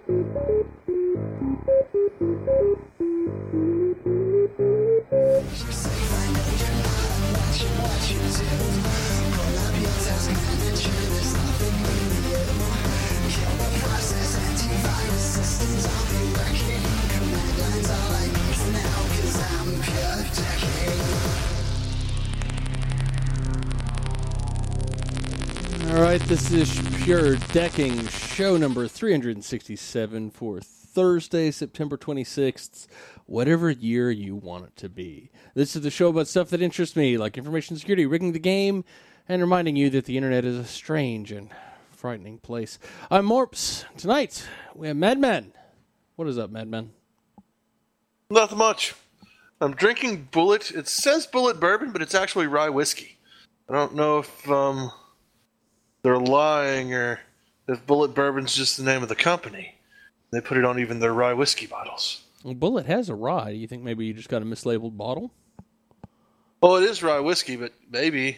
All right, this is Pure Decking, show number 367 for Thursday, September 26th, whatever year you want it to be. This is the show about stuff that interests me, like information security, rigging the game, and reminding you that the internet is a strange and frightening place. I'm Morps. Tonight, we have Madman. What is up, Madman? Nothing much. I'm drinking Bullet. It says Bullet Bourbon, but it's actually rye whiskey. I don't know if they're lying or if Bullet Bourbon's just the name of the company. They put it on even their rye whiskey bottles. Well, Bullet has a rye. Do you think maybe you just got a mislabeled bottle? Well, it is rye whiskey, but maybe.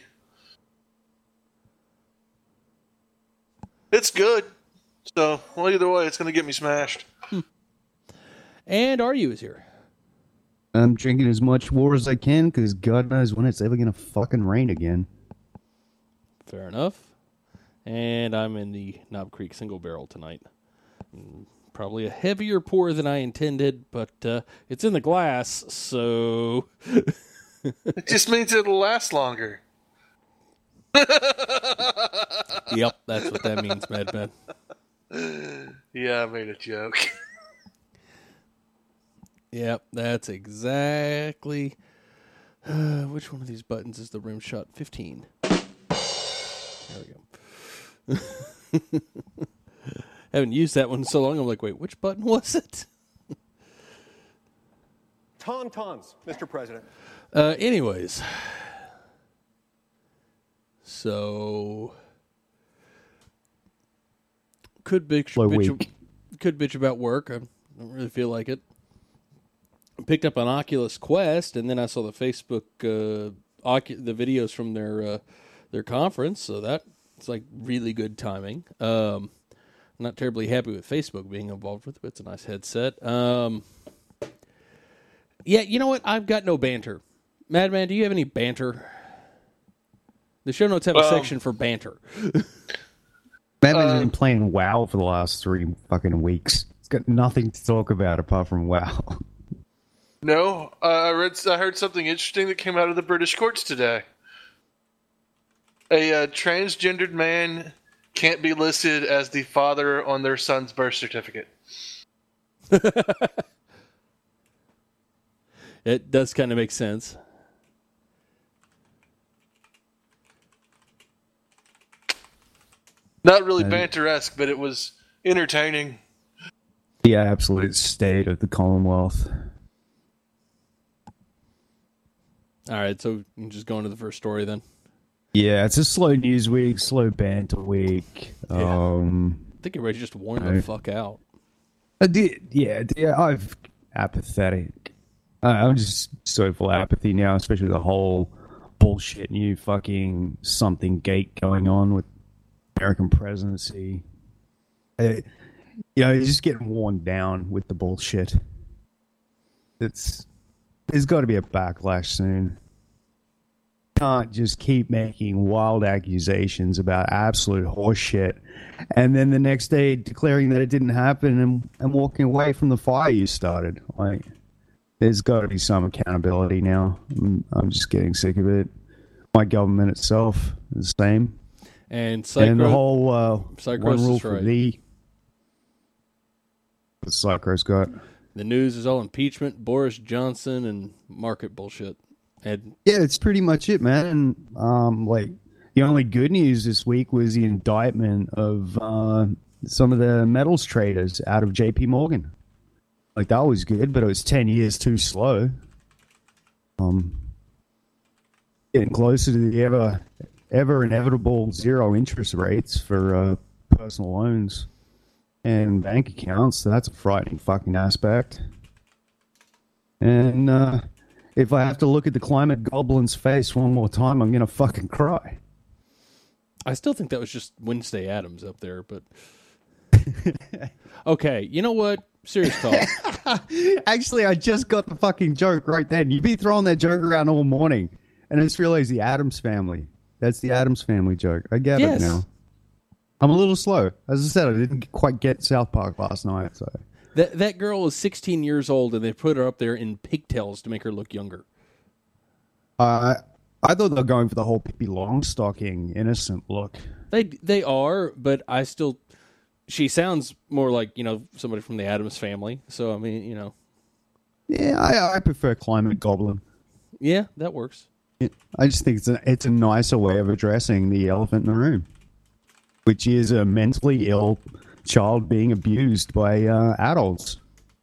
It's good. So, well, either way, it's going to get me smashed. And RU is here. I'm drinking as much water as I can because God knows when it's ever going to fucking rain again. Fair enough. And I'm in the Knob Creek single barrel tonight. Probably a heavier pour than I intended, but it's in the glass, so... It just means it'll last longer. Yep, that's what that means, Madman. Yeah, I made a joke. Yep, that's exactly... which one of these buttons is the rim shot? 15. There we go. Haven't used that one in so long. I'm like, wait, which button was it? Tauntauns, Mr. President. Anyways, so could bitch about work. I don't really feel like it. Picked up an Oculus Quest, and then I saw the Facebook the videos from their conference. So that. It's like really good timing. I'm not terribly happy with Facebook being involved with it, but it's a nice headset. Yeah, you know what? I've got no banter. Madman, do you have any banter? The show notes have a section for banter. Madman's been playing WoW for the last 3 fucking weeks. It's got nothing to talk about apart from WoW. No, I heard something interesting that came out of the British courts today. A transgendered man can't be listed as the father on their son's birth certificate. It does kind of make sense. Not really banter-esque, but it was entertaining. The absolute state of the Commonwealth. All right, so just going to the first story then. Yeah, it's a slow news week, slow banter week. Yeah. I think everybody just worn the fuck out. I'm apathetic. I'm just so full of apathy now, especially the whole bullshit new fucking something gate going on with American presidency. You're just getting worn down with the bullshit. There's got to be a backlash soon. Can't just keep making wild accusations about absolute horseshit and then the next day declaring that it didn't happen and walking away from the fire you started. Like, there's got to be some accountability now. I'm just getting sick of it. My government itself is the same. And the whole one rule for right. thee. What Psycho's got. The news is all impeachment, Boris Johnson, and market bullshit. And yeah, it's pretty much it, man. And, the only good news this week was the indictment of some of the metals traders out of JP Morgan. Like, that was good, but it was 10 years too slow. Getting closer to the ever inevitable zero interest rates for personal loans and bank accounts. So that's a frightening fucking aspect. And if I have to look at the climate goblin's face one more time, I'm going to fucking cry. I still think that was just Wednesday Addams up there, but... Okay, you know what? Serious talk. Actually, I just got the fucking joke right then. You've been throwing that joke around all morning, and I just realized the Addams Family. That's the Addams Family joke. I get Yes. it now. I'm a little slow. As I said, I didn't quite get South Park last night. So That girl is 16 years old, and they put her up there in pigtails to make her look younger. I thought they were going for the whole Pippi Longstocking innocent look. They are, but I still. She sounds more like, somebody from the Addams Family. So I mean, Yeah, I prefer Climate Goblin. yeah, that works. I just think it's a nicer way of addressing the elephant in the room, which is a mentally ill child being abused by adults.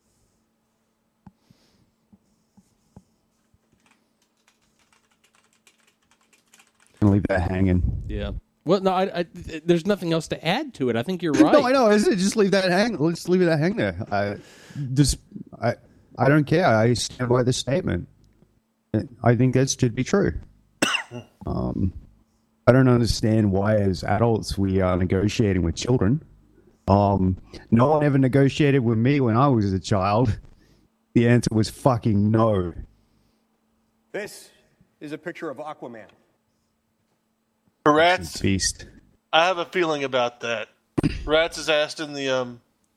I'll leave that hanging. Yeah. Well, no, I there's nothing else to add to it. I think you're right. No, I know. Just leave that hang. Let's leave that hang there. I don't care. I stand by the statement. I think that should be true. I don't understand why, as adults, we are negotiating with children. No one ever negotiated with me when I was a child. The answer was fucking no. This is a picture of Aquaman. Rats, Beast. I have a feeling about that. Rats is asked in the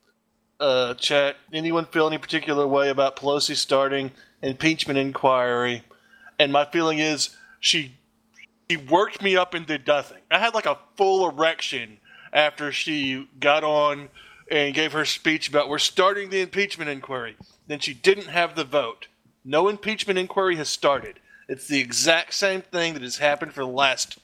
chat, anyone feel any particular way about Pelosi starting impeachment inquiry? And my feeling is she worked me up and did nothing. I had like a full erection after she got on and gave her speech about we're starting the impeachment inquiry. Then she didn't have the vote. No impeachment inquiry has started. It's the exact same thing that has happened for the last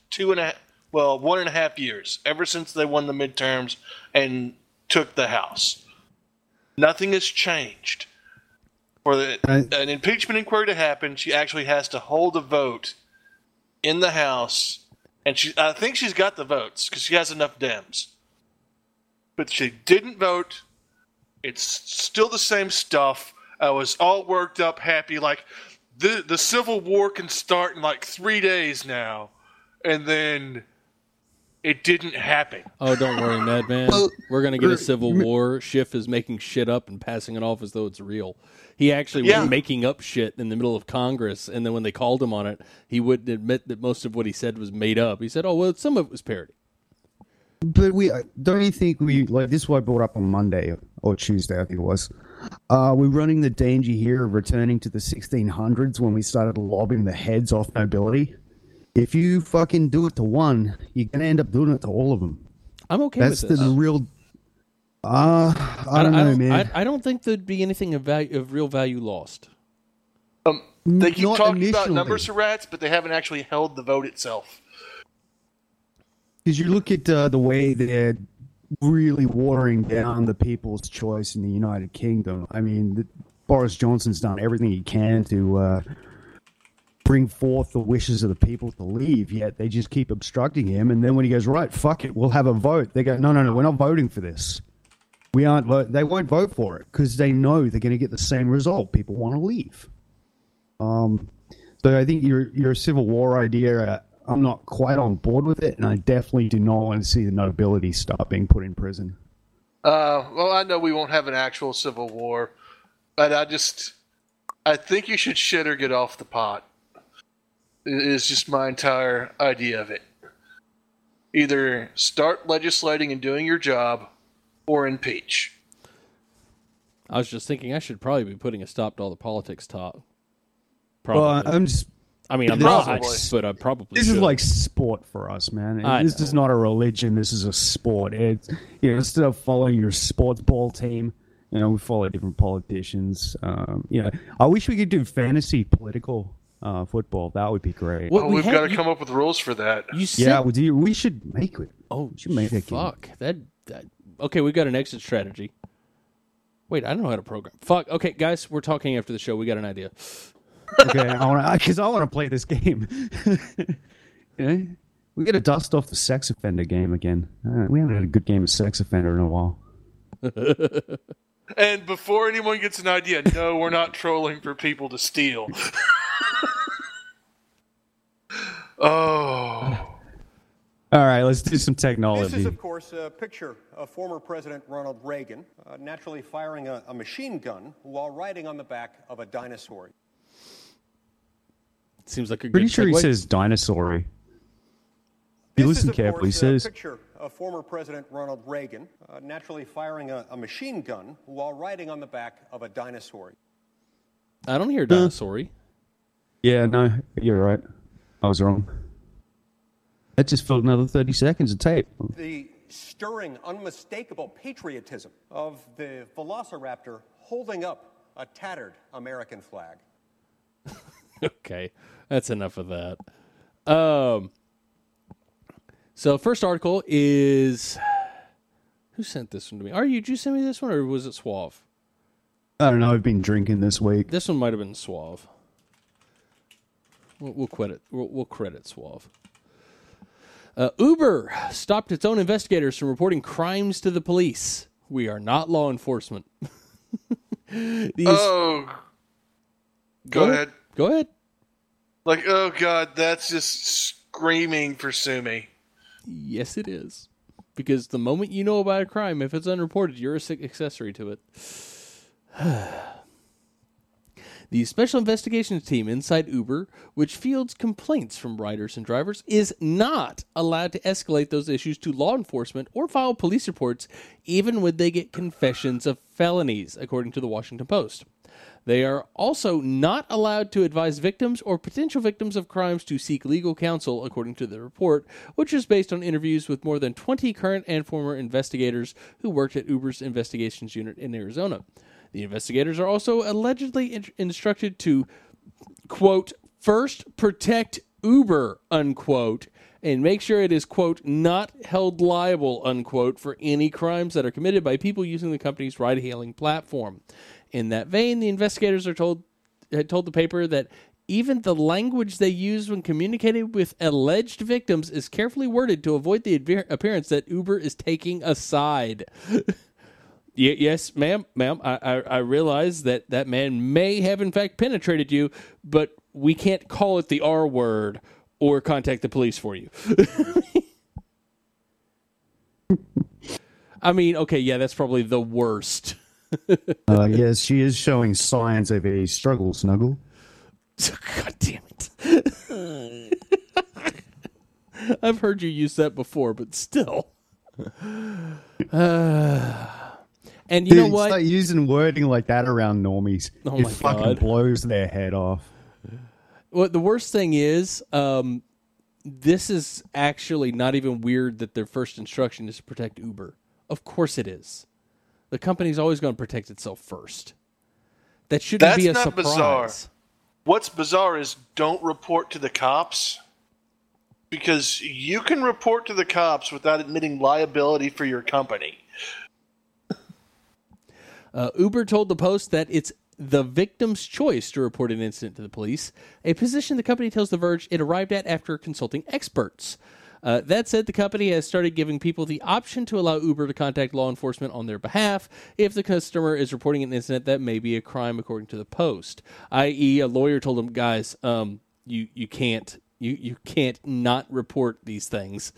1.5 years, ever since they won the midterms and took the House. Nothing has changed. For an impeachment inquiry to happen, she actually has to hold a vote in the House, and I think she's got the votes because she has enough Dems. But she didn't vote. It's still the same stuff. I was all worked up, happy, like the Civil War can start in like 3 days now, and then it didn't happen. Oh, don't worry, Madman. We're going to get a civil war. Schiff is making shit up and passing it off as though it's real. He actually was making up shit in the middle of Congress, and then when they called him on it, he wouldn't admit that most of what he said was made up. He said, oh, well, some of it was parody. But don't you think this is what I brought up on Monday or Tuesday, I think it was. We're running the danger here of returning to the 1600s when we started lobbing the heads off nobility. If you fucking do it to one, you're going to end up doing it to all of them. I'm okay with this. That's the real... I don't know, man. I don't think there'd be anything of real value lost. They keep Not talking about initially. numbers for rats, but they haven't actually held the vote itself. Because you look at the way they're really watering down the people's choice in the United Kingdom. I mean, Boris Johnson's done everything he can to bring forth the wishes of the people to leave, yet they just keep obstructing him. And then when he goes, right, fuck it, we'll have a vote, they go, no, we're not voting for this. They won't vote for it because they know they're going to get the same result. People want to leave. So I think your Civil War idea, I'm not quite on board with it, and I definitely do not want to see the nobility start being put in prison. Well, I know we won't have an actual civil war, but I think you should shit or get off the pot. It is just my entire idea of it. Either start legislating and doing your job, or impeach. I was just thinking I should probably be putting a stop to all the politics talk. Probably. Well, I'm just... I mean, I'm Probably. not, but I probably This should. is like sport for us, man. I This know. is not a religion. This is a sport. It's, instead of following your sports ball team, we follow different politicians. I wish we could do fantasy political football. That would be great. What? We've got to come up with rules for that. You said, Yeah, we should make it. oh, we should make that game. fuck. That. Okay, we've got an exit strategy. Wait, I don't know how to program. Fuck. Okay, guys, we're talking after the show. We got an idea. Okay, I want to play this game. We got to dust off the sex offender game again. We haven't had a good game of sex offender in a while. And before anyone gets an idea, no, we're not trolling for people to steal. All right, let's do some This technology. is, of course, a picture of former President Ronald Reagan naturally firing a machine gun while riding on the back of a dinosaur. Seems like a Pretty good sure he segue. says dinosaur. If you This listen is, of carefully, he course, says a picture of former President Ronald Reagan naturally firing a machine gun while riding on the back of a dinosaur. I don't hear dinosaur. Yeah, no, you're right. I was wrong. That just filled another 30 seconds of tape. The stirring, unmistakable patriotism of the Velociraptor holding up a tattered American flag. Okay, that's enough of that. So first article is, who sent this one to me? Did you send me this one, or was it Suave? I don't know. I've been drinking this week. This one might have been Suave. We'll credit. We'll credit Suave. Uber stopped its own investigators from reporting crimes to the police. We are not law enforcement. Go ahead. Go ahead. Like, oh god, that's just screaming for sue me. Yes, it is. Because the moment you know about a crime, if it's unreported, you're a sick accessory to it. The Special Investigations Team inside Uber, which fields complaints from riders and drivers, is not allowed to escalate those issues to law enforcement or file police reports, even when they get confessions of felonies, according to the Washington Post. They are also not allowed to advise victims or potential victims of crimes to seek legal counsel, according to the report, which is based on interviews with more than 20 current and former investigators who worked at Uber's investigations unit in Arizona. The investigators are also allegedly instructed to, quote, first protect Uber, unquote, and make sure it is, quote, not held liable, unquote, for any crimes that are committed by people using the company's ride-hailing platform. In that vein, the investigators had told the paper that even the language they use when communicating with alleged victims is carefully worded to avoid the appearance that Uber is taking a side. Yes, ma'am. I realize that man may have in fact penetrated you, but we can't call it the R word or contact the police for you. I mean, okay, yeah, that's probably the worst. Yes, she is showing signs of a struggle, Snuggle. God damn it. I've heard you use that before, but still. And you know what? Start using wording like that around normies. Oh it my fucking God. blows their head off. Well, the worst thing is, this is actually not even weird that their first instruction is to protect Uber. Of course it is. The company's always going to protect itself first. That shouldn't be a That's not surprise. bizarre. What's bizarre is don't report to the cops, because you can report to the cops without admitting liability for your company. Uber told the Post that it's the victim's choice to report an incident to the police, a position the company tells The Verge it arrived at after consulting experts. That said, the company has started giving people the option to allow Uber to contact law enforcement on their behalf if the customer is reporting an incident that may be a crime, according to the Post. I.e., a lawyer told them, guys, you can't not report these things.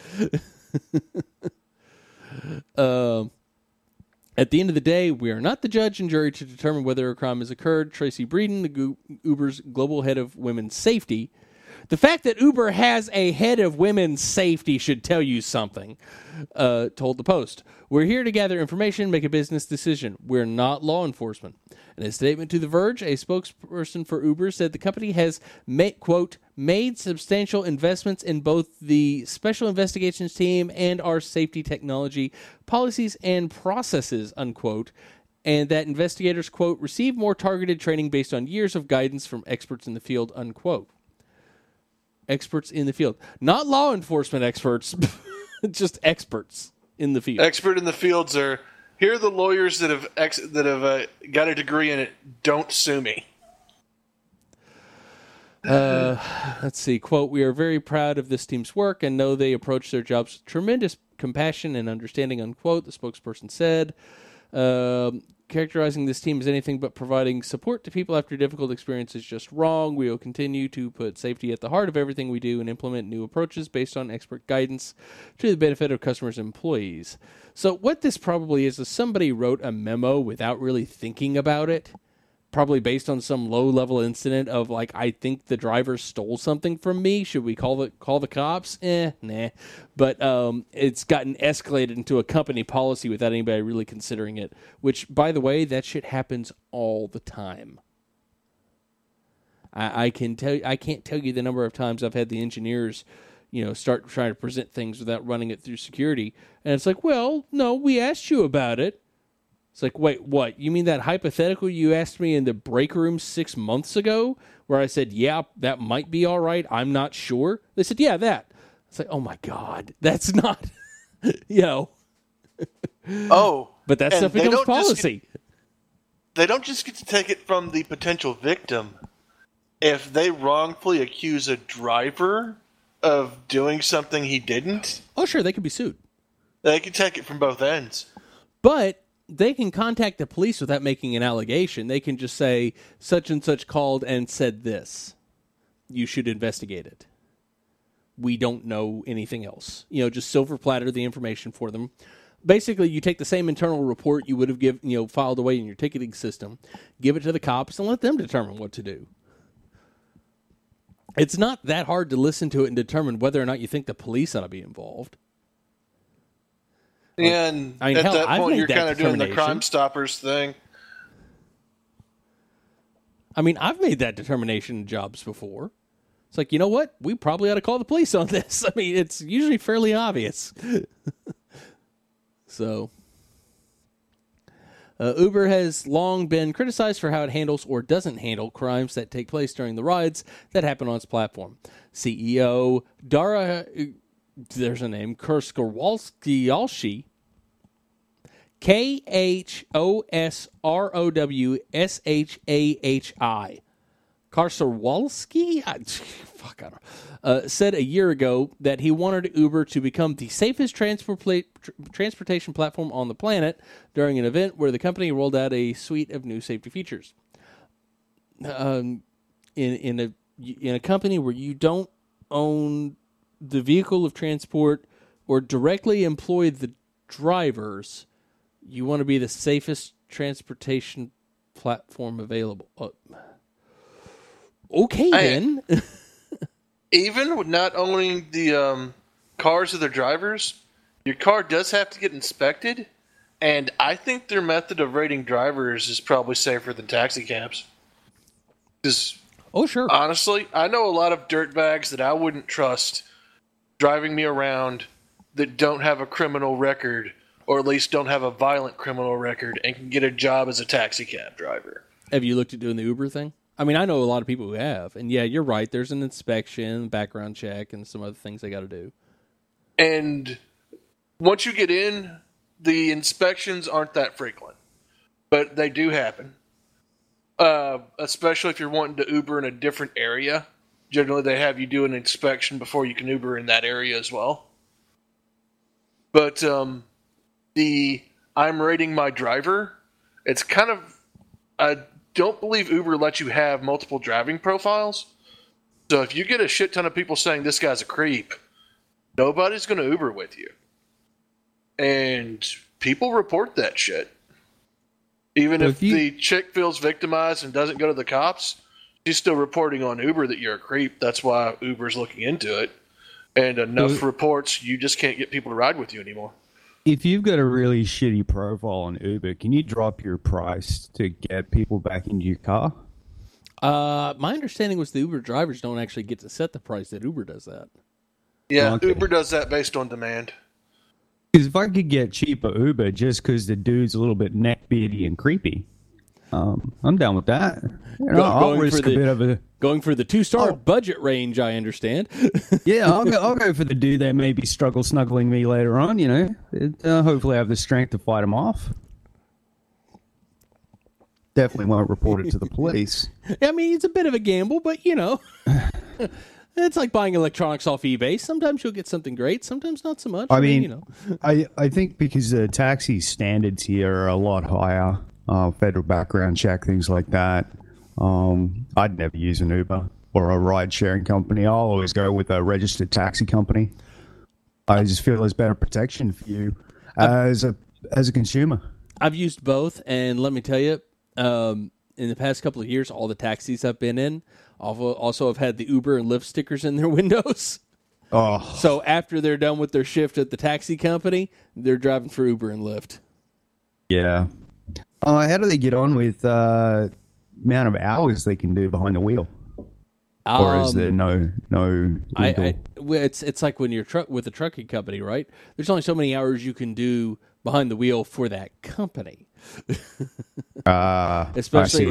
At the end of the day, we are not the judge and jury to determine whether a crime has occurred. Tracy Breeden, Uber's global head of women's safety. The fact that Uber has a head of women's safety should tell you something, told the Post. We're here to gather information, make a business decision. We're not law enforcement. In a statement to The Verge, a spokesperson for Uber said the company has, quote, made substantial investments in both the Special Investigations Team and our safety technology, policies, and processes, unquote, and that investigators, quote, receive more targeted training based on years of guidance from experts in the field, unquote. Experts in the field. Not law enforcement experts, just experts in the field. Expert in the fields are, here are the lawyers that have got a degree in it. Don't sue me. Let's see. Quote, we are very proud of this team's work and know they approach their jobs with tremendous compassion and understanding, unquote, the spokesperson said. characterizing this team as anything but providing support to people after difficult experience is just wrong. We will continue to put safety at the heart of everything we do and implement new approaches based on expert guidance to the benefit of customers and employees. So what this probably is somebody wrote a memo without really thinking about it, probably based on some low-level incident of, like, I think the driver stole something from me. Should we call the cops? Nah. But it's gotten escalated into a company policy without anybody really considering it, which, by the way, that shit happens all the time. I can't tell you the number of times I've had the engineers, start trying to present things without running it through security. And it's like, well, no, we asked you about it. It's like, wait, what? You mean that hypothetical you asked me in the break room 6 months ago where I said, yeah, that might be all right. I'm not sure. They said, yeah, that. It's like, oh, my God. That's not, Oh. But that stuff becomes policy. They don't just get to take it from the potential victim. If they wrongfully accuse a driver of doing something he didn't. Oh, sure, they could be sued. They can take it from both ends. But they can contact the police without making an allegation. They can just say, such and such called and said this. You should investigate it. We don't know anything else. Just silver platter the information for them. Basically, you take the same internal report you would have filed away in your ticketing system, give it to the cops, and let them determine what to do. It's not that hard to listen to it and determine whether or not you think the police ought to be involved. And at that point, you're kind of doing the Crime Stoppers thing. I mean, I've made that determination in jobs before. It's like, you know what? We probably ought to call the police on this. I mean, it's usually fairly obvious. So, Uber has long been criticized for how it handles or doesn't handle crimes that take place during the rides that happen on its platform. CEO Dara, there's a name, Khosrowshahi, Khosrowshahi, Khosrowshahi, said a year ago that he wanted Uber to become the safest transportation platform on the planet during an event where the company rolled out a suite of new safety features. In a company where you don't own the vehicle of transport or directly employ the drivers, you want to be the safest transportation platform available. Okay, then. Even with not owning the cars of their drivers, your car does have to get inspected, and I think their method of rating drivers is probably safer than taxi cabs. Because, sure. Honestly, I know a lot of dirtbags that I wouldn't trust driving me around that don't have a criminal record, or at least don't have a violent criminal record, and can get a job as a taxi cab driver. Have you looked at doing the Uber thing? I mean, I know a lot of people who have. And yeah, you're right. There's an inspection, background check, and some other things they got to do. And once you get in, the inspections aren't that frequent. But they do happen. Especially if you're wanting to Uber in a different area. Generally, they have you do an inspection before you can Uber in that area as well. But the I'm rating my driver, it's kind of... I don't believe Uber lets you have multiple driving profiles. So if you get a shit ton of people saying this guy's a creep, nobody's going to Uber with you. And people report that shit. Even if the chick feels victimized and doesn't go to the cops, she's still reporting on Uber that you're a creep. That's why Uber's looking into it. And enough reports, you just can't get people to ride with you anymore. If you've got a really shitty profile on Uber, can you drop your price to get people back into your car? My understanding was the Uber drivers don't actually get to set the price, that Uber does that. Yeah, okay. Uber does that based on demand. Because if I could get cheaper Uber just because the dude's a little bit neckbeardy and creepy, I'm down with that. I'll risk a bit of a... Going for the 2-star budget range, I understand. Yeah, I'll go for the dude that maybe struggle snuggling me later on, hopefully I have the strength to fight him off. Definitely won't report it to the police. I mean, it's a bit of a gamble, but, it's like buying electronics off eBay. Sometimes you'll get something great, sometimes not so much. I mean, I think because the taxi standards here are a lot higher federal background check, things like that. I'd never use an Uber or a ride-sharing company. I'll always go with a registered taxi company. I just feel there's better protection for you as a consumer. I've used both, and let me tell you, in the past couple of years, all the taxis I've been in also have had the Uber and Lyft stickers in their windows. Oh, So after they're done with their shift at the taxi company, they're driving for Uber and Lyft. yeah. How do they get on with amount of hours they can do behind the wheel? Or is there no legal? It's like when you're with a trucking company, right? There's only so many hours you can do behind the wheel for that company. Especially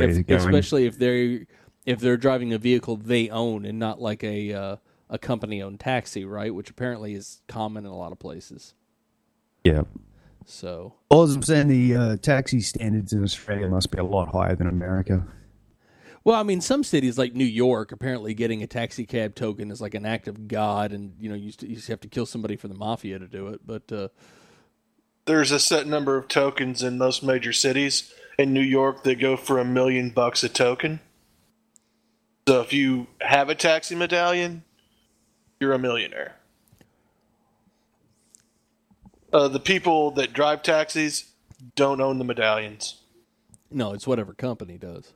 if they're driving a vehicle they own and not like a company owned taxi, right? Which apparently is common in a lot of places. Yeah. So, All I'm saying, the taxi standards in Australia must be a lot higher than America. well, I mean, some cities like New York, apparently getting a taxi cab token is like an act of God, and you used to have to kill somebody for the mafia to do it. But There's a set number of tokens in most major cities. In New York, they go for $1 million a token. So if you have a taxi medallion, you're a millionaire. The people that drive taxis don't own the medallions. no, it's whatever company does.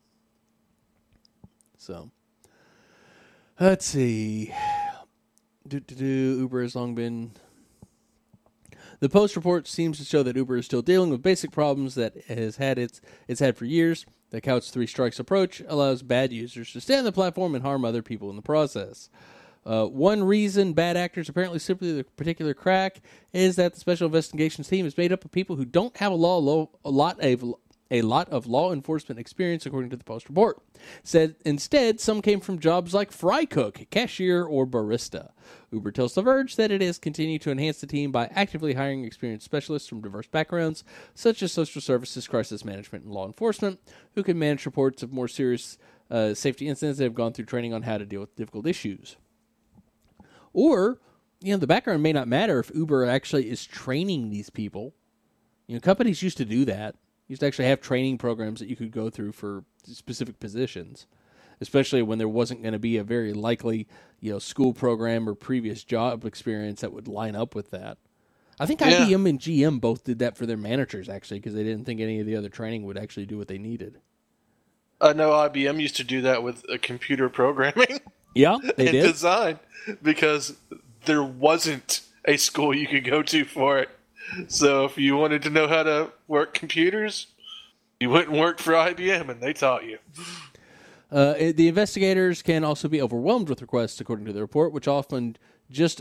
So, let's see. Uber has long been. The Post report seems to show that Uber is still dealing with basic problems that it's had for years. The Couch 3 Strikes approach allows bad users to stay on the platform and harm other people in the process. One reason bad actors apparently simply the particular crack is that the Special Investigations team is made up of people who don't have a lot of law enforcement experience, according to the Post report. Said instead, some came from jobs like fry cook, cashier, or barista. Uber tells The Verge that it has continued to enhance the team by actively hiring experienced specialists from diverse backgrounds, such as social services, crisis management, and law enforcement, who can manage reports of more serious safety incidents that have gone through training on how to deal with difficult issues. Or, the background may not matter if Uber actually is training these people. Companies used to do that. Used to actually have training programs that you could go through for specific positions, especially when there wasn't going to be a very likely, school program or previous job experience that would line up with that. I think IBM and GM both did that for their managers, actually, because they didn't think any of the other training would actually do what they needed. I know IBM used to do that with computer programming. Yeah, they and did. design, because there wasn't a school you could go to for it. So if you wanted to know how to work computers, you went and worked for IBM, and they taught you. The investigators can also be overwhelmed with requests, according to the report, which often just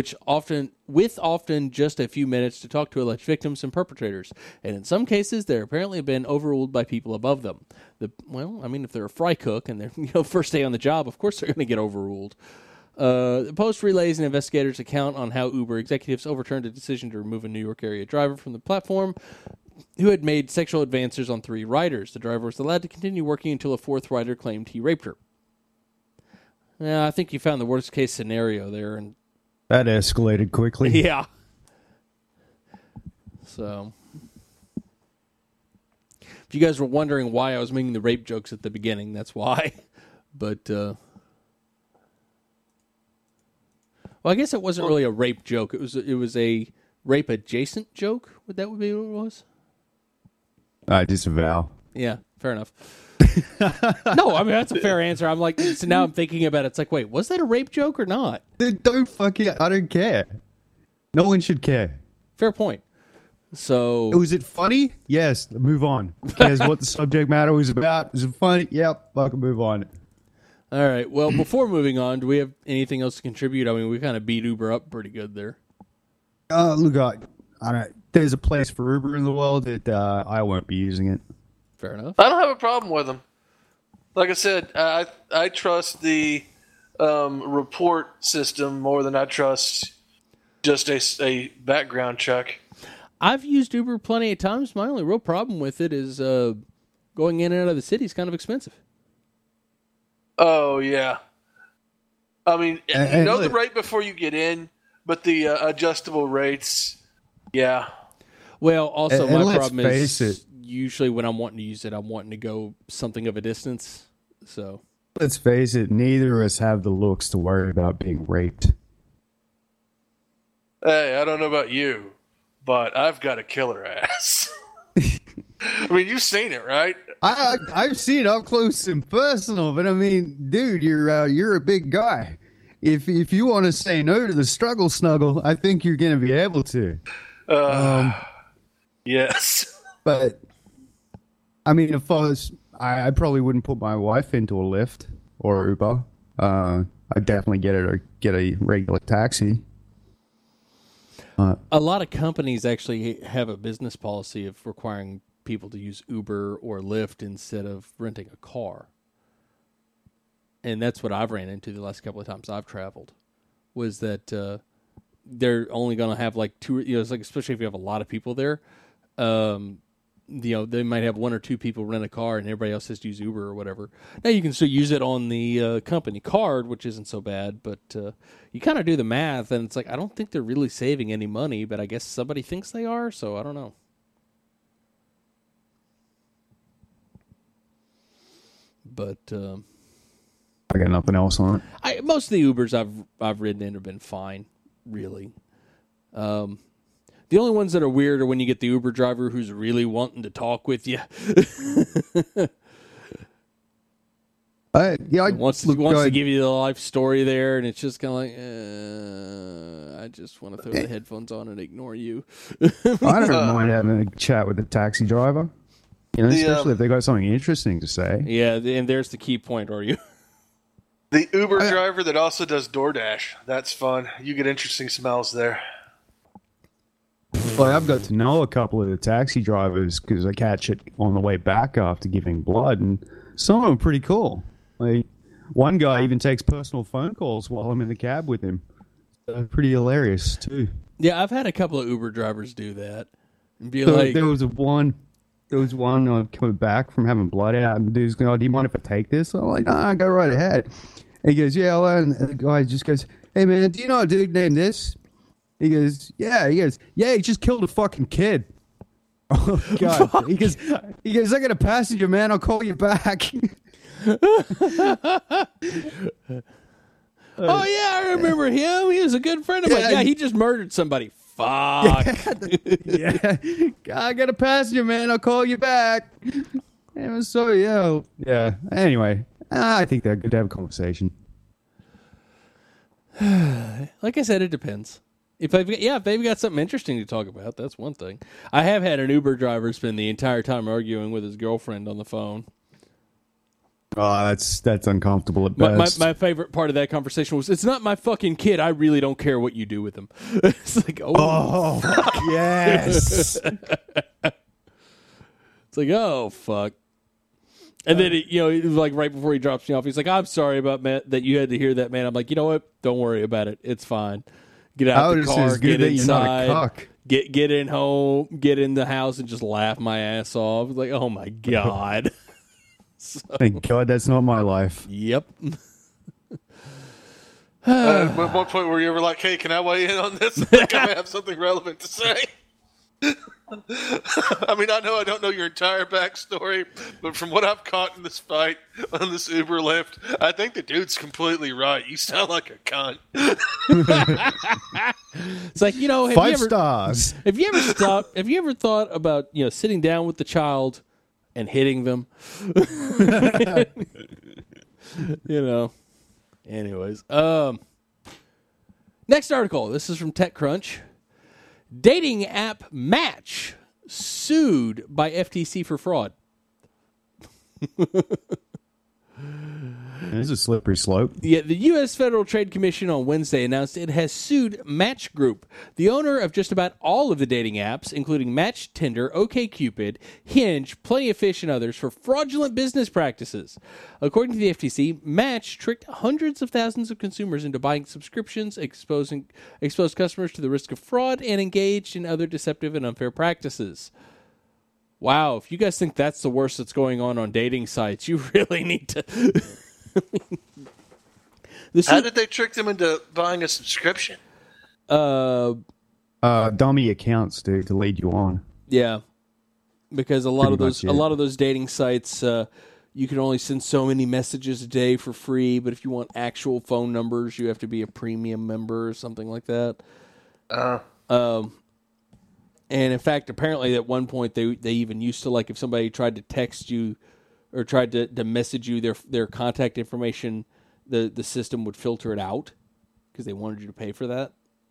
a few minutes to talk to alleged victims and perpetrators, and in some cases, they're apparently been overruled by people above them. If they're a fry cook and they're first day on the job, of course they're going to get overruled. The Post relays an investigator's account on how Uber executives overturned a decision to remove a New York area driver from the platform who had made sexual advances on 3 riders. The driver was allowed to continue working until a 4th rider claimed he raped her. I think you found the worst case scenario there. And That escalated quickly. yeah. So, if you guys were wondering why I was making the rape jokes at the beginning, that's why. But, I guess it wasn't really a rape joke. It was a rape adjacent joke. Would that be what it was? I disavow. Yeah, fair enough. No, that's a fair answer. I'm like, so now I'm thinking about it. It's like, wait, was that a rape joke or not? Dude, I don't care. No one should care. Fair point. So, Was it funny? Yes. Move on. Who cares what the subject matter was about? Is it funny? Yep. Fucking move on. all right. Well, before moving on, do we have anything else to contribute? We kind of beat Uber up pretty good there. Look, I don't. There's a place for Uber in the world that I won't be using it. Fair enough. I don't have a problem with them. Like I said, I trust the report system more than I trust just a background check. I've used Uber plenty of times. My only real problem with it is going in and out of the city is kind of expensive. Oh, yeah. You know the look, rate before you get in, but the adjustable rates, yeah. Well, also And my let's problem face is usually when I'm wanting to use it, I'm wanting to go something of a distance. So Let's face it, neither of us have the looks to worry about being raped. Hey, I don't know about you, but I've got a killer ass. I mean, you've seen it, right? I've seen it up close and personal, but I mean, dude, you're a big guy. If you want to say no to the struggle snuggle, I think you're going to be able to. Yes. But I mean, if I probably wouldn't put my wife into a Lyft or Uber. I'd definitely get a regular taxi. a lot of companies actually have a business policy of requiring people to use Uber or Lyft instead of renting a car. And that's what I've ran into the last couple of times I've traveled, was that they're only going to have like two, it's like, especially if you have a lot of people there, they might have one or two people rent a car and everybody else has to use Uber or whatever. Now you can still use it on the company card, which isn't so bad, but you kind of do the math and it's like, I don't think they're really saving any money, but I guess somebody thinks they are, so I don't know. But I got nothing else on it. most of the Ubers I've ridden in have been fine, really. The only ones that are weird are when you get the Uber driver who's really wanting to talk with you. Wants to give you the life story there, and it's just kind of like, I just want to throw the headphones on and ignore you. I don't mind having a chat with the taxi driver, especially if they got something interesting to say. Yeah, and there's the key point, are you? The Uber driver that also does DoorDash. That's fun. You get interesting smells there. Well, I've got to know a couple of the taxi drivers because I catch it on the way back after giving blood, and some of them are pretty cool. Like, one guy even takes personal phone calls while I'm in the cab with him. Pretty hilarious, too. Yeah, I've had a couple of Uber drivers do that. And be So like, there was one coming back from having blood out, and the dude's going, do you mind if I take this? I'm like, nah, go right ahead. And he goes, yeah, and the guy just goes, hey, man, do you know a dude named this? He goes, yeah. He goes, yeah, he just killed a fucking kid. Oh, God. Fuck. He goes, I got a passenger, man. I'll call you back. oh, yeah, I remember him. He was a good friend of mine. Yeah, he just murdered somebody. Fuck. Yeah. I got a passenger, man. I'll call you back. And so, yeah. Anyway, I think they're good to have a conversation. Like I said, it depends. If they've got something interesting to talk about, that's one thing. I have had an Uber driver spend the entire time arguing with his girlfriend on the phone. Oh, that's uncomfortable at best. My favorite part of that conversation was, it's not my fucking kid. I really don't care what you do with him. It's like, oh fuck. Yes. It's like, oh, fuck. And then, it was like right before he drops me off, he's like, I'm sorry about that you had to hear that, man. I'm like, you know what? Don't worry about it. It's fine. Get out the car, get inside, get in home, get in the house, and just laugh my ass off. Like, oh my God. Thank God that's not my life. Yep. At one point were you ever like, hey, can I weigh in on this? I think I may have something relevant to say. I mean, I know I don't know your entire backstory, but from what I've caught in this fight on this Uber Lyft, I think the dude's completely right. You sound like a cunt. It's like, 5 stars. Have you ever thought about, sitting down with the child and hitting them? Anyways. Next article. This is from TechCrunch. Dating app Match sued by FTC for fraud. This is a slippery slope. Yeah, the U.S. Federal Trade Commission on Wednesday announced it has sued Match Group, the owner of just about all of the dating apps, including Match, Tinder, OkCupid, Hinge, Plenty of Fish, and others, for fraudulent business practices. According to the FTC, Match tricked hundreds of thousands of consumers into buying subscriptions, exposed customers to the risk of fraud, and engaged in other deceptive and unfair practices. Wow, if you guys think that's the worst that's going on dating sites, you really need to... How did they trick them into buying a subscription? Dummy accounts to lead you on. Yeah. because a lot of those dating sites, you can only send so many messages a day for free. But if you want actual phone numbers, you have to be a premium member or something like that. And in fact, apparently at one point they even used to, like, if somebody tried to text you or tried to message you their contact information, the system would filter it out because they wanted you to pay for that.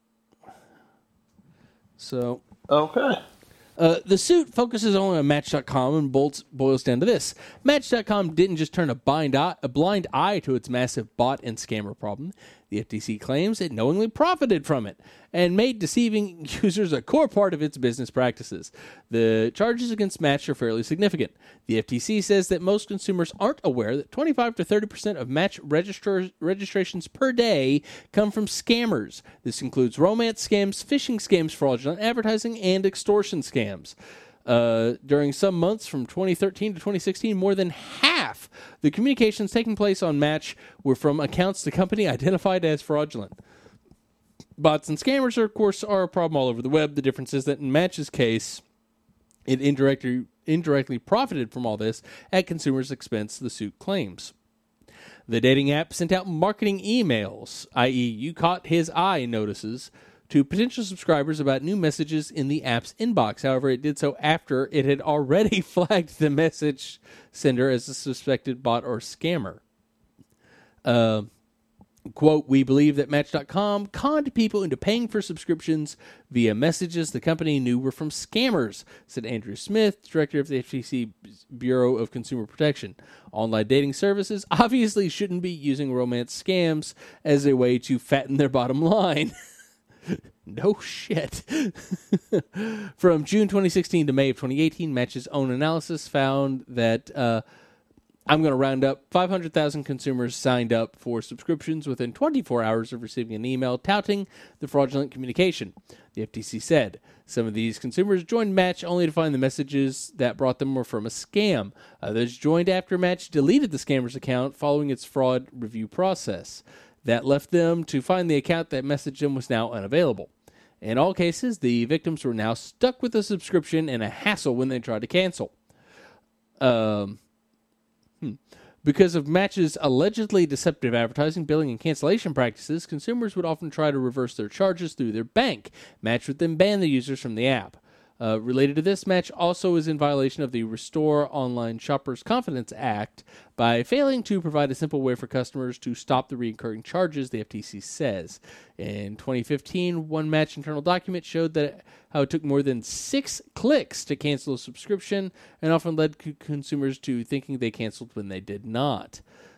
So Okay. the suit focuses only on Match.com and boils down to this. Match.com didn't just turn a blind eye to its massive bot and scammer problem. The FTC claims it knowingly profited from it and made deceiving users a core part of its business practices. The charges against Match are fairly significant. The FTC says that most consumers aren't aware that 25 to 30% of Match registrations per day come from scammers. This includes romance scams, phishing scams, fraudulent advertising, and extortion scams. During some months from 2013 to 2016, more than half the communications taking place on Match were from accounts the company identified as fraudulent. Bots and scammers, of course, are a problem all over the web. The difference is that in Match's case, it indirectly profited from all this at consumers' expense, the suit claims. The dating app sent out marketing emails, i.e., you caught his eye notices, to potential subscribers about new messages in the app's inbox. However, it did so after it had already flagged the message sender as a suspected bot or scammer. Quote, we believe that Match.com conned people into paying for subscriptions via messages the company knew were from scammers, said Andrew Smith, director of the FTC Bureau of Consumer Protection. Online dating services obviously shouldn't be using romance scams as a way to fatten their bottom line. No shit. From June 2016 to May of 2018, Match's own analysis found that, I'm going to round up, 500,000 consumers signed up for subscriptions within 24 hours of receiving an email touting the fraudulent communication. The FTC said some of these consumers joined Match only to find the messages that brought them were from a scam. Others joined after Match deleted the scammer's account following its fraud review process. That left them to find the account that messaged them was now unavailable. In all cases, the victims were now stuck with a subscription and a hassle when they tried to cancel. Because of Match's allegedly deceptive advertising, billing, and cancellation practices, consumers would often try to reverse their charges through their bank. Match would then ban the users from the app. Related to this, Match also is in violation of the Restore Online Shoppers Confidence Act by failing to provide a simple way for customers to stop the recurring charges, the FTC says. In 2015, one Match internal document showed that how it took more than 6 clicks to cancel a subscription and often led consumers to thinking they canceled when they did not.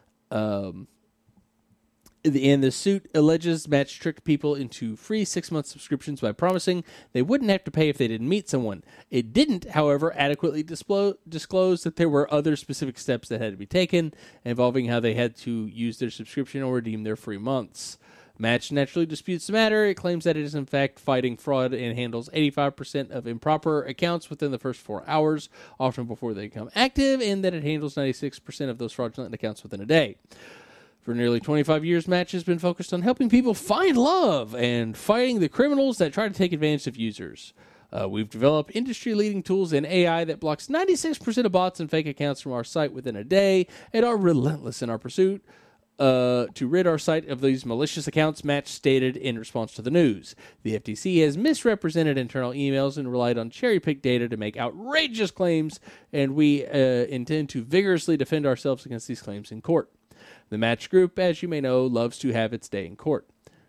And the suit alleges Match tricked people into free 6-month subscriptions by promising they wouldn't have to pay if they didn't meet someone. It didn't, however, adequately disclose that there were other specific steps that had to be taken, involving how they had to use their subscription or redeem their free months. Match naturally disputes the matter. It claims that it is in fact fighting fraud and handles 85% of improper accounts within the first 4 hours, often before they become active, and that it handles 96% of those fraudulent accounts within a day. For nearly 25 years, Match has been focused on helping people find love and fighting the criminals that try to take advantage of users. We've developed industry-leading tools and AI that blocks 96% of bots and fake accounts from our site within a day and are relentless in our pursuit to rid our site of these malicious accounts, Match stated in response to the news. The FTC has misrepresented internal emails and relied on cherry-picked data to make outrageous claims, and we intend to vigorously defend ourselves against these claims in court. The Match Group, as you may know, loves to have its day in court.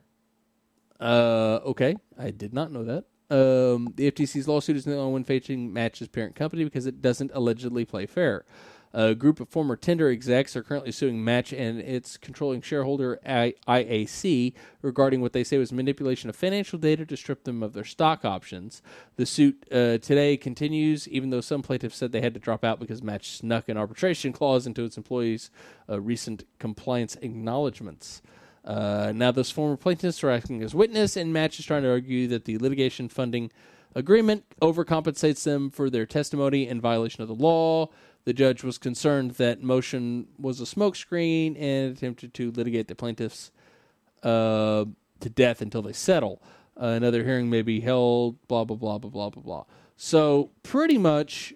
Okay, I did not know that. The FTC's lawsuit is the only one facing Match's parent company because it doesn't allegedly play fair. A group of former Tinder execs are currently suing Match and its controlling shareholder IAC regarding what they say was manipulation of financial data to strip them of their stock options. The suit today continues, even though some plaintiffs said they had to drop out because Match snuck an arbitration clause into its employees' recent compliance acknowledgments. Now those former plaintiffs are acting as witness, and Match is trying to argue that the litigation funding agreement overcompensates them for their testimony in violation of the law. The judge was concerned that motion was a smokescreen and attempted to litigate the plaintiffs to death until they settle. Another hearing may be held, blah, blah, blah, blah, blah, blah, blah. So pretty much,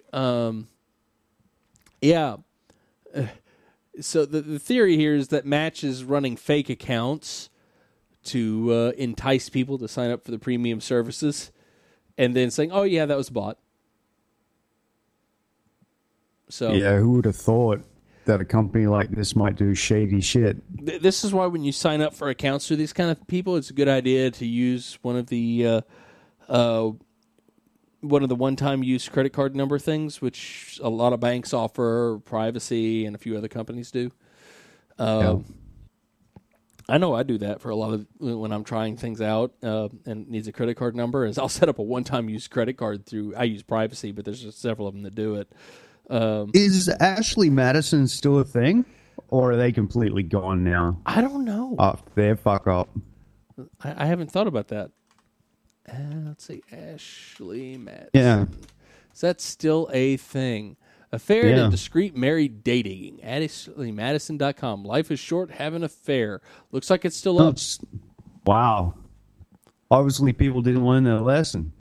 yeah. So the theory here is that Match is running fake accounts to entice people to sign up for the premium services and then saying, oh, yeah, that was a bot. So yeah, who would have thought that a company like this might do shady shit? This is why when you sign up for accounts through these kind of people, it's a good idea to use one of the one-time use credit card number things, which a lot of banks offer, Privacy, and a few other companies do. I know I do that for a lot of when I'm trying things out and needs a credit card number. Is I'll set up a one-time use credit card through. I use Privacy, but there's just several of them that do it. Is Ashley Madison still a thing, or are they completely gone now? I don't know. They're fuck up. I haven't thought about that. Let's see, Ashley Madison. Yeah. Is that still a thing? Affair and discreet married dating. AshleyMadison.com. Life is short, have an affair. Looks like it's still up. Wow. Obviously, people didn't learn their lesson.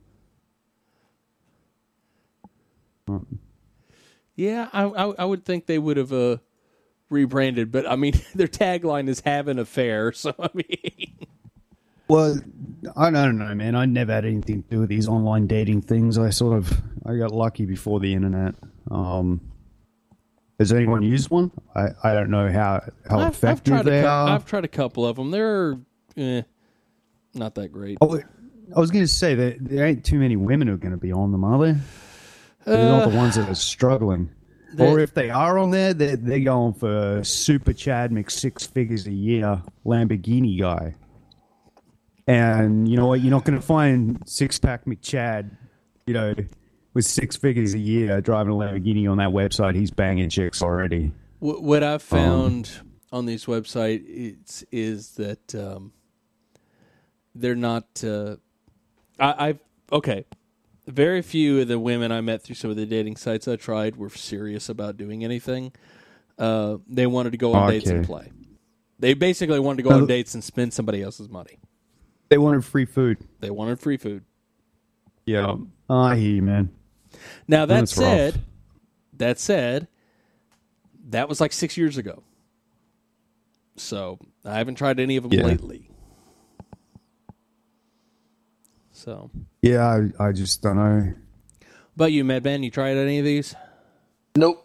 Yeah, I would think they would have rebranded, but I mean, their tagline is "Have an affair," so I mean. Well, I don't know, man. I never had anything to do with these online dating things. I got lucky before the internet. Has anyone used one? I don't know how effective they are. I've tried a couple of them. They're not that great. Oh, I was going to say that there ain't too many women who are going to be on them, are there? They're not the ones that are struggling. Or if they are on there, they're going for Super Chad McSix figures a year Lamborghini guy. And you know what? You're not going to find six-pack McChad, with 6 figures a year driving a Lamborghini on that website. He's banging chicks already. What I've found on these websites is that they're not. Very few of the women I met through some of the dating sites I tried were serious about doing anything. They wanted to go on dates and play. They basically wanted to go on dates and spend somebody else's money. They wanted free food. Yeah. I hear you, man. Now, that said, that was like 6 years ago. So, I haven't tried any of them lately. So. Yeah, I just don't know. About you, Madman, you tried any of these? Nope.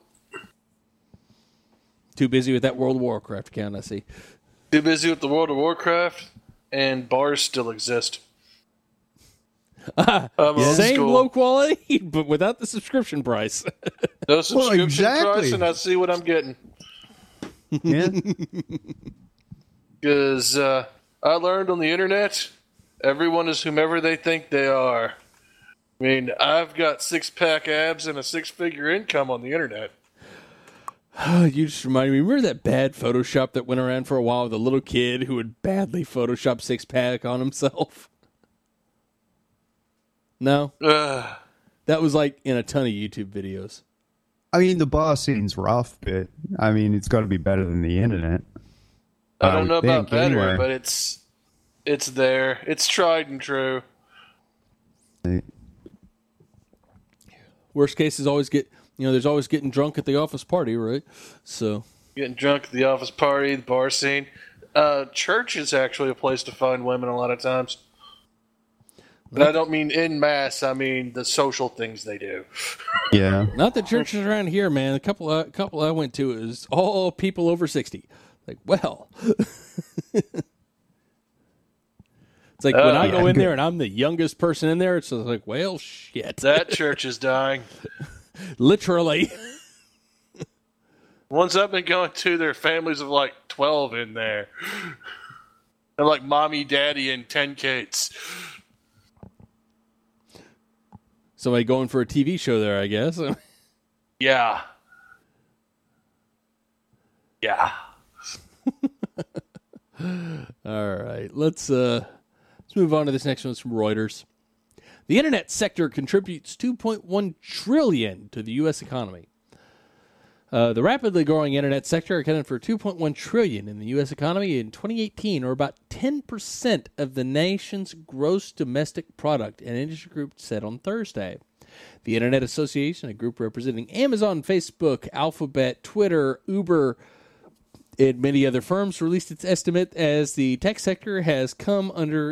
Too busy with that World of Warcraft account, I see. Too busy with the World of Warcraft, and bars still exist. Same low quality, but without the subscription price. No subscription price, and I see what I'm getting. Yeah. Because I learned on the internet, everyone is whomever they think they are. I mean, I've got 6-pack abs and a 6-figure income on the internet. You just reminded me. Remember that bad Photoshop that went around for a while with a little kid who would badly Photoshop 6-pack on himself? No? That was like in a ton of YouTube videos. I mean, the bar scene's rough, but I mean, it's got to be better than the internet. I don't know about better, but it's there. It's tried and true. Worst case is always there's always getting drunk at the office party, right? So getting drunk at the office party, the bar scene. Church is actually a place to find women a lot of times. But I don't mean en masse. I mean the social things they do. Yeah. Not the churches around here, man. A couple I went to is all people over 60. Like, well. It's like when I go in there and I'm the youngest person in there, it's just like, well, shit. That church is dying. Literally. Ones I've been going to, there are families of like 12 in there. And like mommy, daddy, and 10 kids. Somebody going for a TV show there, I guess. Yeah. Yeah. All right. Let's move on to this next one. It's from Reuters. The internet sector contributes $2.1 trillion to the U.S. economy. The rapidly growing internet sector accounted for $2.1 trillion in the U.S. economy in 2018, or about 10% of the nation's gross domestic product, an industry group said on Thursday. The Internet Association, a group representing Amazon, Facebook, Alphabet, Twitter, Uber, and many other firms, released its estimate as the tech sector has come under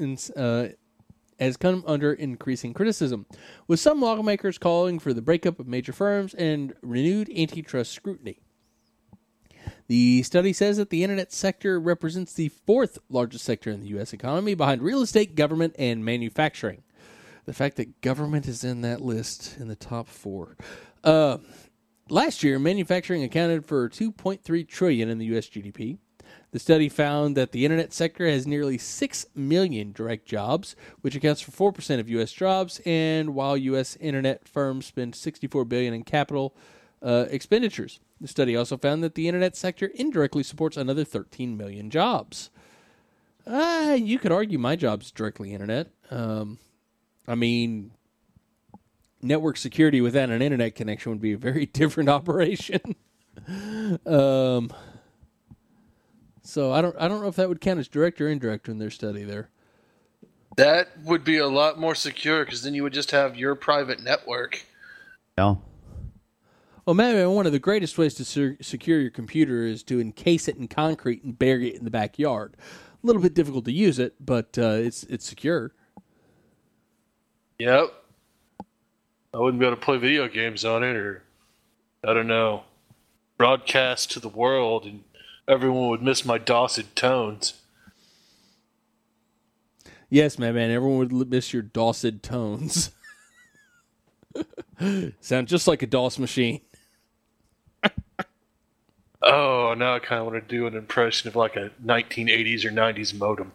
increasing criticism, with some lawmakers calling for the breakup of major firms and renewed antitrust scrutiny. The study says that the internet sector represents the fourth largest sector in the U.S. economy, behind real estate, government, and manufacturing. The fact that government is in that list in the top four. Last year, manufacturing accounted for $2.3 trillion in the U.S. GDP. The study found that the internet sector has nearly 6 million direct jobs, which accounts for 4% of U.S. jobs, and while U.S. internet firms spend $64 billion in capital expenditures. The study also found that the internet sector indirectly supports another 13 million jobs. You could argue my job's directly internet. I mean, network security without an internet connection would be a very different operation. So I don't know if that would count as direct or indirect in their study there. That would be a lot more secure because then you would just have your private network. Yeah. Well, man, one of the greatest ways to secure your computer is to encase it in concrete and bury it in the backyard. A little bit difficult to use it, but it's secure. Yep. I wouldn't be able to play video games on it, or I don't know, broadcast to the world, and everyone would miss my dulcet tones. Yes, man, everyone would miss your dulcet tones. Sound just like a DOS machine. Oh, now I kind of want to do an impression of like a 1980s or 90s modem.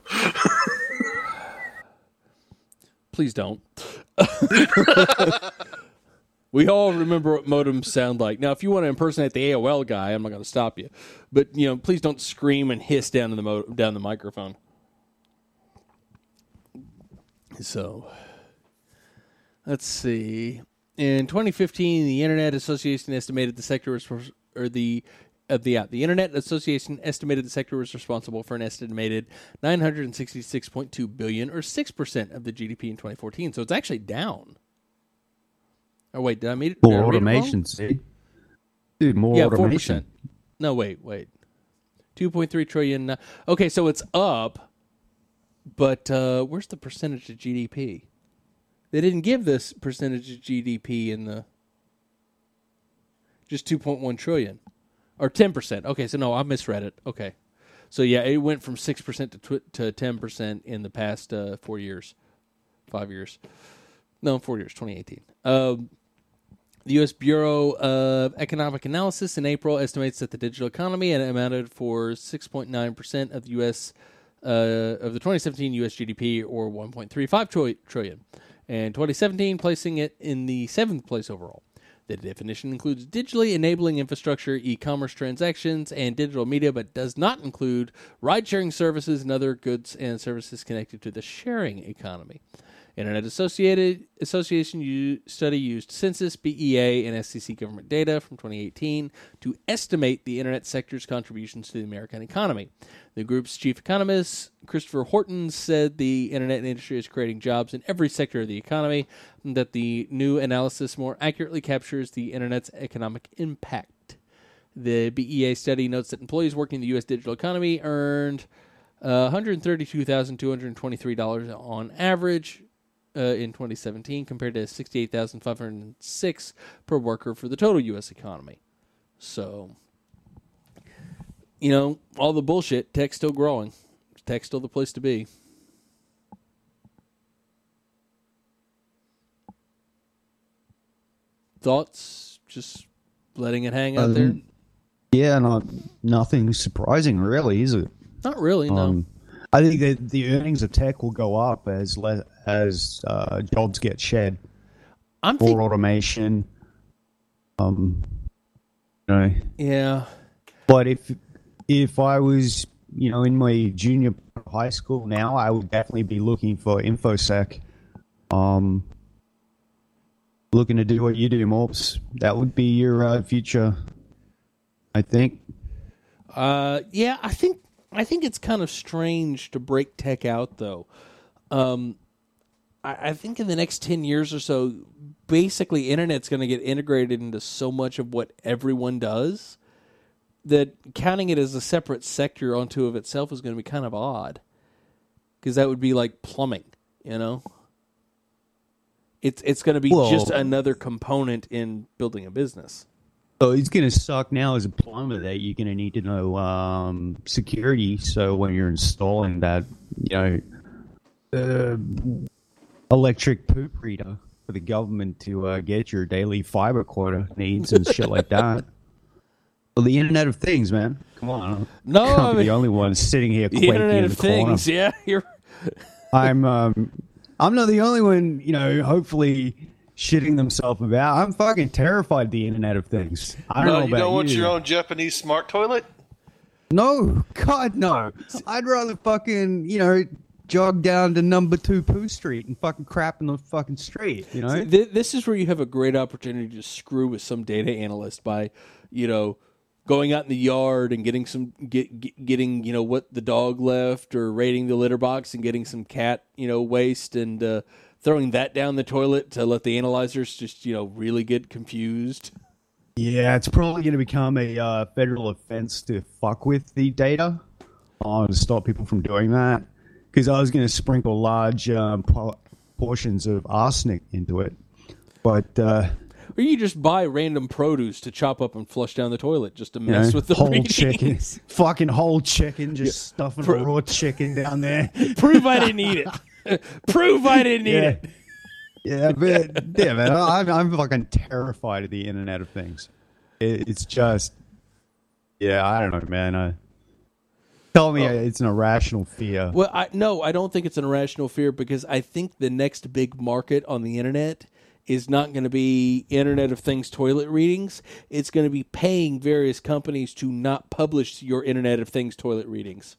Please don't. We all remember what modems sound like. Now, if you want to impersonate the AOL guy, I'm not going to stop you. But, please don't scream and hiss down the microphone. So, let's see. In 2015, the Internet Association estimated the sector was the Internet Association estimated the sector was responsible for an estimated $966.2 billion, or 6% of the GDP in 2014. So it's actually down. Oh wait, did I read it More wrong? automation, see? Dude, more automation. 4%. No, wait. 2.3 trillion. Okay, so it's up, but where's the percentage of GDP? They didn't give this percentage of GDP in the just 2.1 trillion. Or 10%. Okay, so no, I misread it. Okay. So yeah, it went from 6% to 10% in the past 4 years. 5 years. No, 4 years, 2018. The U.S. Bureau of Economic Analysis in April estimates that the digital economy had amounted for 6.9% of the U.S. Of the 2017 U.S. GDP, or 1.35 trillion. And 2017, placing it in the 7th place overall. The definition includes digitally enabling infrastructure, e-commerce transactions, and digital media, but does not include ride-sharing services and other goods and services connected to the sharing economy. Internet Association study used Census, BEA, and SEC government data from 2018 to estimate the internet sector's contributions to the American economy. The group's chief economist, Christopher Horton, said the internet industry is creating jobs in every sector of the economy, and that the new analysis more accurately captures the internet's economic impact. The BEA study notes that employees working in the U.S. digital economy earned $132,223 on average in 2017, compared to $68,506 per worker for the total U.S. economy. So, all the bullshit, tech's still growing. Tech's still the place to be. Thoughts? Just letting it hang out there? Yeah, nothing surprising, really, is it? Not really, no. I think that the earnings of tech will go up as jobs get shed. More automation. Yeah. But if I was, in my junior high school now, I would definitely be looking for InfoSec. Looking to do what you do, Morps. That would be your future I think. Yeah, I think it's kind of strange to break tech out, though. I think in the next 10 years or so, basically, internet's going to get integrated into so much of what everyone does that counting it as a separate sector onto of itself is going to be kind of odd. Because that would be like plumbing, you know? It's going to be just another component in building a business. So it's going to suck now as a plumber that you're going to need to know security. So when you're installing that, electric poop reader for the government to get your daily fiber quota needs and shit like that. Well, the Internet of Things, man. Come on. No, I'm the only one sitting here quaking Internet in of the corner. Things, yeah. I'm not the only one, hopefully shitting themselves about. I'm fucking terrified of the Internet of Things. I don't know about you don't want you. your own Japanese smart toilet? No, God, no. I'd rather fucking, jog down to number 2 Pooh Street and fucking crap in the fucking street, This is where you have a great opportunity to screw with some data analyst by, going out in the yard and getting getting what the dog left, or raiding the litter box and getting some cat waste and throwing that down the toilet to let the analyzers just really get confused. Yeah, it's probably going to become a federal offense to fuck with the data to stop people from doing that. Because I was going to sprinkle large portions of arsenic into it, but. Or you just buy random produce to chop up and flush down the toilet just to mess with the whole readings. chicken, fucking whole chicken, just stuffing raw chicken down there. Prove I didn't eat it. Prove I didn't eat it. Yeah, but yeah, man, I'm fucking terrified of the Internet of Things. It's just, I don't know, man. Tell me it's an irrational fear. Well, I don't think it's an irrational fear, because I think the next big market on the internet is not going to be Internet of Things toilet readings. It's going to be paying various companies to not publish your Internet of Things toilet readings.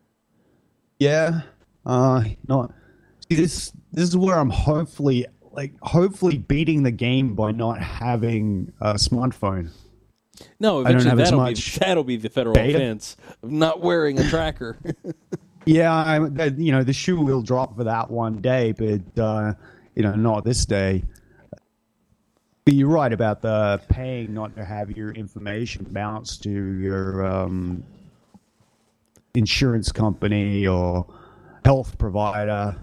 Yeah. No. See, this is where I'm hopefully beating the game by not having a smartphone. No, eventually that'll be the federal data. offense of not wearing a tracker. Yeah, the shoe will drop for that one day, but not this day. But you're right about the paying not to have your information bounced to your insurance company or health provider.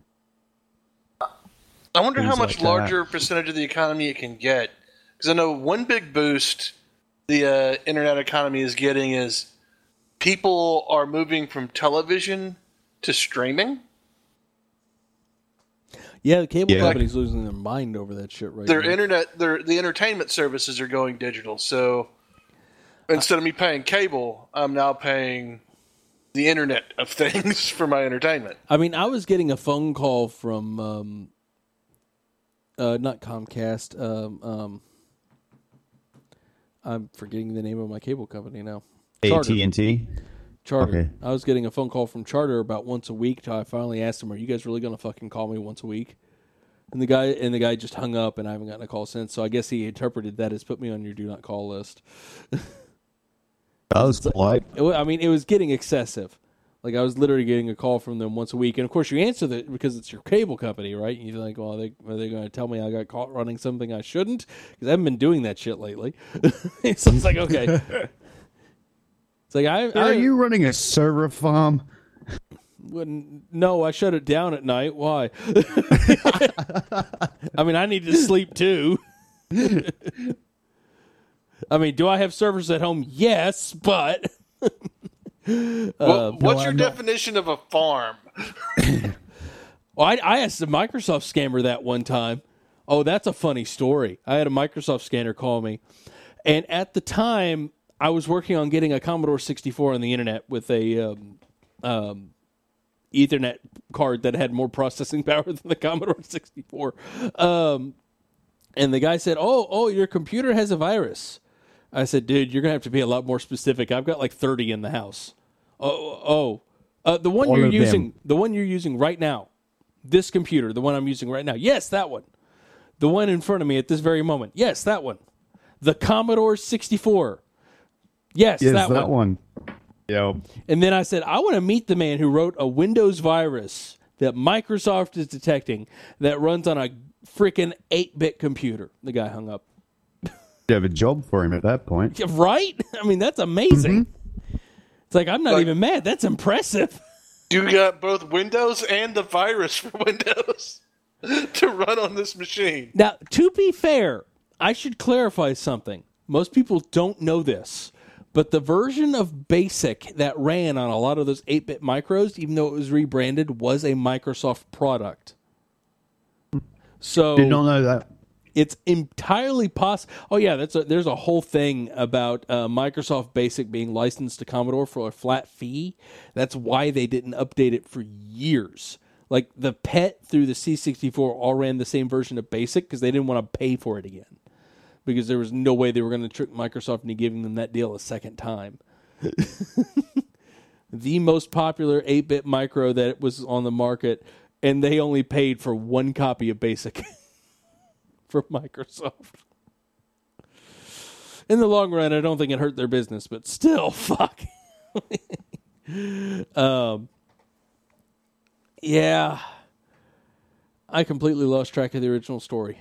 I wonder how Things much like larger percentage of the economy it can get. Because I know one big boost the internet economy is getting is people are moving from television to streaming. Yeah, the cable company's losing their mind over that shit right now. The entertainment services are going digital. So instead of me paying cable, I'm now paying the Internet of Things for my entertainment. I mean, I was getting a phone call from not Comcast. I'm forgetting the name of my cable company now. AT&T? Charter. Okay. I was getting a phone call from Charter about once a week till I finally asked them, "Are you guys really going to fucking call me once a week?" And the guy just hung up, and I haven't gotten a call since. So I guess he interpreted that as put me on your do not call list. That was polite. It was getting excessive. Like, I was literally getting a call from them once a week, and of course you answer that because it's your cable company, right? And you're like, well, are they going to tell me I got caught running something I shouldn't? Because I haven't been doing that shit lately. So it's like, okay. It's like Are you running a server farm? No, I shut it down at night. Why? I mean, I need to sleep too. I mean, do I have servers at home? Yes, but what's your definition of a farm? Well, I asked a Microsoft scammer that one time. Oh, that's a funny story. I had a Microsoft scanner call me, and at the time, I was working on getting a Commodore 64 on the internet with a Ethernet card that had more processing power than the Commodore 64. And the guy said, "Oh, your computer has a virus." I said, "Dude, you're gonna have to be a lot more specific. I've got like 30 in the house." The one All you're of using, them. the one you're using right now, this computer, the one I'm using right now. Yes, that one. The one in front of me at this very moment. Yes, that one. The Commodore 64. Yes, Yes, that that one. one. Yeah. And then I said, I want to meet the man who wrote a Windows virus that Microsoft is detecting that runs on a freaking 8-bit computer. The guy hung up. You have a job for him at that point. Yeah, right? I mean, that's amazing. It's like, I'm not even mad. That's impressive. You got both Windows and the virus for Windows to run on this machine. Now, to be fair, I should clarify something. Most people don't know this, but the version of BASIC that ran on a lot of those 8-bit micros, even though it was rebranded, was a Microsoft product. So Did not know that. it's entirely possible. Oh yeah, there's a whole thing about Microsoft BASIC being licensed to Commodore for a flat fee. That's why they didn't update it for years. Like the PET through the C64 all ran the same version of BASIC because they didn't want to pay for it again. Because there was no way they were going to trick Microsoft into giving them that deal a second time. The most popular 8-bit micro that was on the market, and they only paid for one copy of BASIC from Microsoft. In the long run, I don't think it hurt their business, but still, fuck. Yeah. I completely lost track of the original story.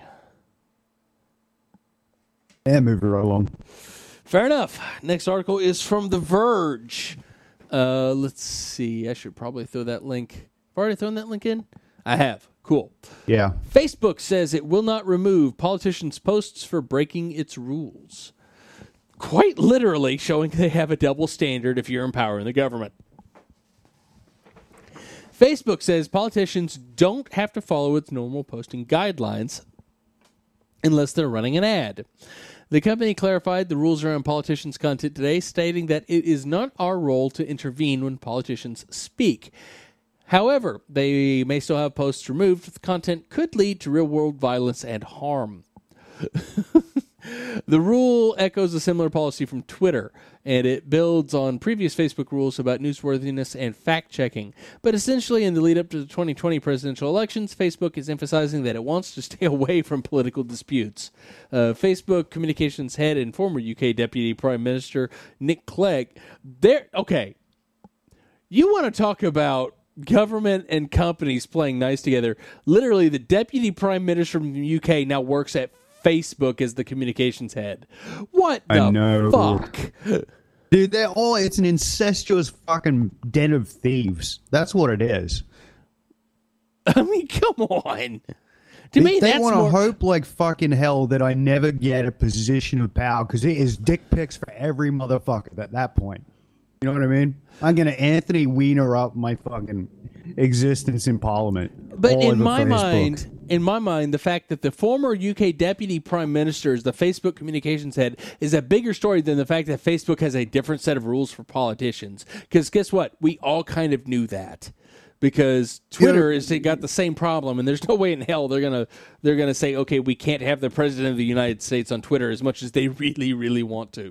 Yeah, move it right along. Fair enough. Next article is from The Verge. Let's see. I should probably throw that link. I've already thrown that link in? I have. Cool. Yeah. Facebook says it will not remove politicians' posts for breaking its rules. Quite literally showing they have a double standard if you're in power in the government. Facebook says politicians don't have to follow its normal posting guidelines unless they're running an ad. The company clarified the rules around politicians' content today, stating that it is not our role to intervene when politicians speak. However, they may still have posts removed if the content could lead to real-world violence and harm. The rule echoes a similar policy from Twitter, and it builds on previous Facebook rules about newsworthiness and fact-checking. But essentially, in the lead-up to the 2020 presidential elections, Facebook is emphasizing that it wants to stay away from political disputes. Facebook communications head and former UK Deputy Prime Minister Nick Clegg, okay, you want to talk about government and companies playing nice together. Literally, the Deputy Prime Minister from the UK now works at Facebook as the communications head. What the fuck? Dude, it's an incestuous fucking den of thieves. That's what it is. I mean, come on. To me, they that's want to more... hope like fucking hell that I never get a position of power because it is dick pics for every motherfucker at that point. You know what I mean? I'm going to Anthony Weiner up my fucking existence in Parliament. But in my mind, the fact that the former UK Deputy Prime Minister is the Facebook communications head is a bigger story than the fact that Facebook has a different set of rules for politicians. Because guess what? We all kind of knew that. Because Twitter has got the same problem, and there's no way in hell they're gonna say, okay, we can't have the President of the United States on Twitter as much as they really, really want to.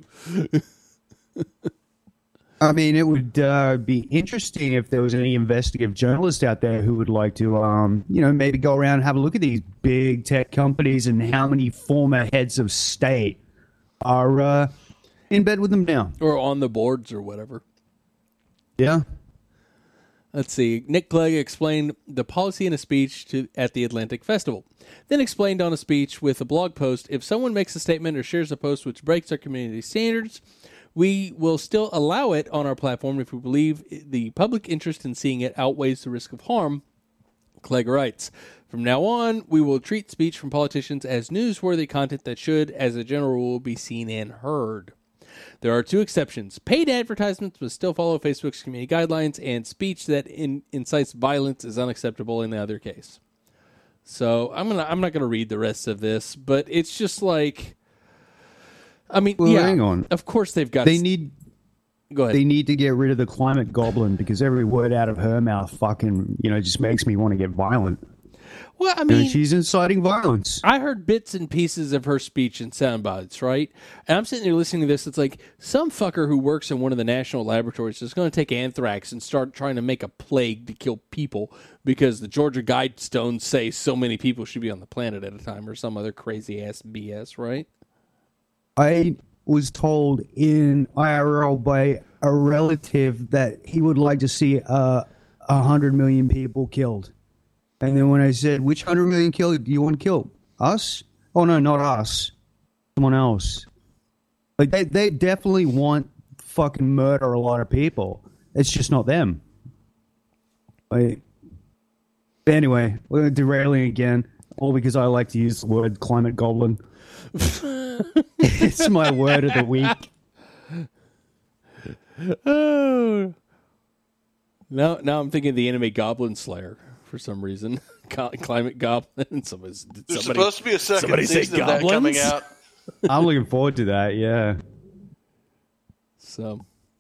I mean, it would be interesting if there was any investigative journalist out there who would like to, maybe go around and have a look at these big tech companies and how many former heads of state are in bed with them now. Or on the boards or whatever. Yeah. Let's see. Nick Clegg explained the policy in a speech at the Atlantic Festival. Then explained on a speech with a blog post, if someone makes a statement or shares a post which breaks our community standards, we will still allow it on our platform if we believe the public interest in seeing it outweighs the risk of harm, Clegg writes. From now on, we will treat speech from politicians as newsworthy content that should, as a general rule, be seen and heard. There are two exceptions. Paid advertisements must still follow Facebook's community guidelines, and speech that incites violence is unacceptable in the other case. So I'm not gonna read the rest of this, but it's just like, I mean, well, hang on. Of course they've got. Go ahead. They need to get rid of the climate goblin because every word out of her mouth fucking, just makes me want to get violent. Well, I mean, she's inciting violence. I heard bits and pieces of her speech in sound bites, right? And I'm sitting there listening to this. It's like some fucker who works in one of the national laboratories is going to take anthrax and start trying to make a plague to kill people because the Georgia Guidestones say so many people should be on the planet at a time or some other crazy ass BS, right? I was told in IRL by a relative that he would like to see 100 million people killed. And then when I said, which 100 million killed do you want to kill? Us? Oh, no, not us. Someone else. Like, they definitely want fucking murder a lot of people. It's just not them. Like, anyway, we're derailing again. All because I like to use the word climate goblin. It's my word of the week. Oh. Now I'm thinking of the anime Goblin Slayer for some reason. Climate Goblin. There's supposed to be a second say season of that coming out. I'm looking forward to that, yeah. So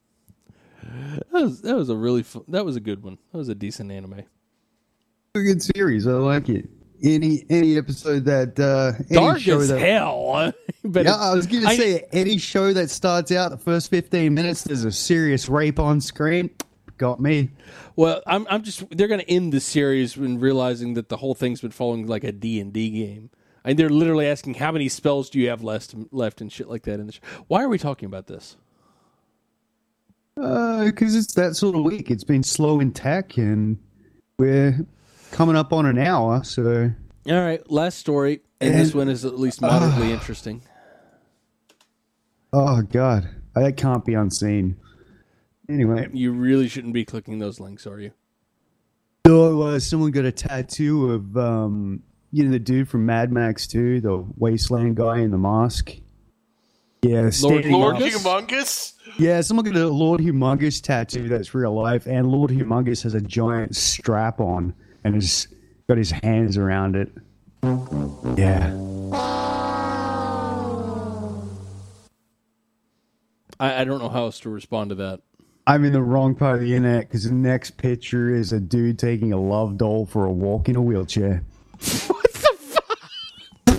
that was a really that was a good one. That was a decent anime. A good series. I like it. Any episode that any Dark show as that, hell. But yeah, I was going to say any show that starts out the first 15 minutes there's a serious rape on screen. Got me. Well, I'm just they're going to end the series when realizing that the whole thing's been following like a D&D game. And they're literally asking how many spells do you have left and shit like that in the show. Why are we talking about this? Because it's that sort of week. It's been slow in tech, and we're coming up on an hour. So, all right, last story, and this one is at least moderately interesting. Oh God, that can't be unseen. Anyway, You really shouldn't be clicking those links, are you? so someone got a tattoo of the dude from Mad Max 2, the wasteland guy in the mask. Yeah, Lord up. Humongous? Yeah, someone got a Lord Humongous tattoo that's real life, and Lord Humongous has a giant strap on and has got his hands around it. Yeah. I don't know how else to respond to that. I'm in the wrong part of the internet because the next picture is a dude taking a love doll for a walk in a wheelchair. What the fuck?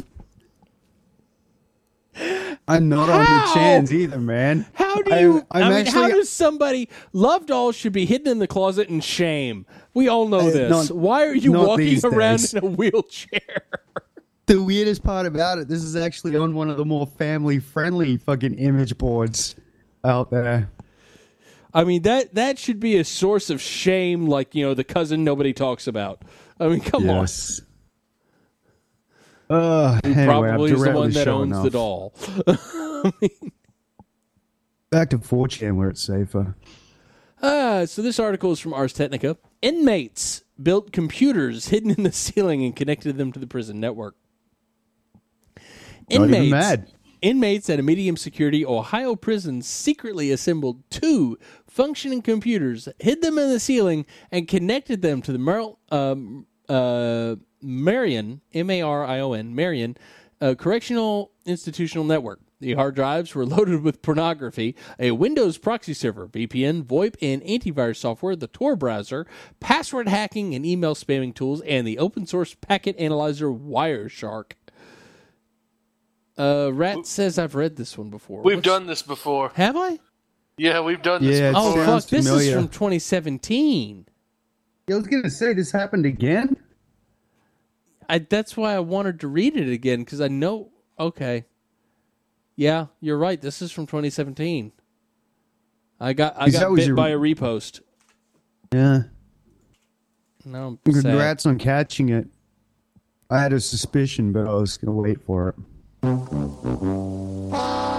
I'm not on the chans either, man. How do you? I'm how actually- does somebody love dolls should be hidden in the closet in shame? We all know this. not- Why are you not walking these around days. in a wheelchair? The weirdest part about it, this is actually on one of the more family-friendly fucking image boards out there. I mean that should be a source of shame, like the cousin nobody talks about. I mean, come on. Yes. Anyway, Probably I've is the derailed one that show owns enough. the doll. Back to 4chan where it's safer. So this article is from Ars Technica. Inmates built computers hidden in the ceiling and connected them to the prison network. Not even mad. Inmates at a medium security Ohio prison secretly assembled 2 functioning computers, hid them in the ceiling, and connected them to the Marion, M-A-R-I-O-N, Marion, Correctional Institutional Network. The hard drives were loaded with pornography, a Windows proxy server, VPN, VoIP, and antivirus software, the Tor browser, password hacking and email spamming tools, and the open source packet analyzer Wireshark. Rat says I've read this one before. We've done this before. Have I? Yeah, we've done this Yeah, it before. Oh, sounds fuck. This is familiar. from 2017. I was going to say, this happened again? That's why I wanted to read it again, because I know... Okay. Yeah, you're right. This is from 2017. I got that was bit your- by a repost. Yeah. No, I'm sad. Congrats on catching it. I had a suspicion, but I was going to wait for it. All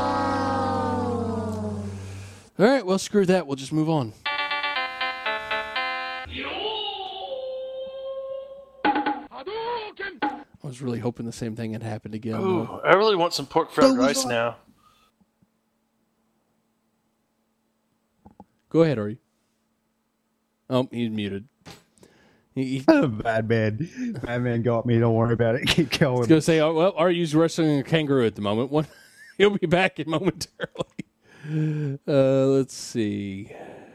right, well, screw that. We'll just move on. I was really hoping the same thing had happened again. Ooh, I really want some pork fried rice now. Go ahead, Ari. Oh, he's muted. Bad man. Bad man got me. Don't worry about it. Keep I was going. going to say, oh, well, Ari's wrestling a kangaroo at the moment. He'll be back in momentarily. Let's see.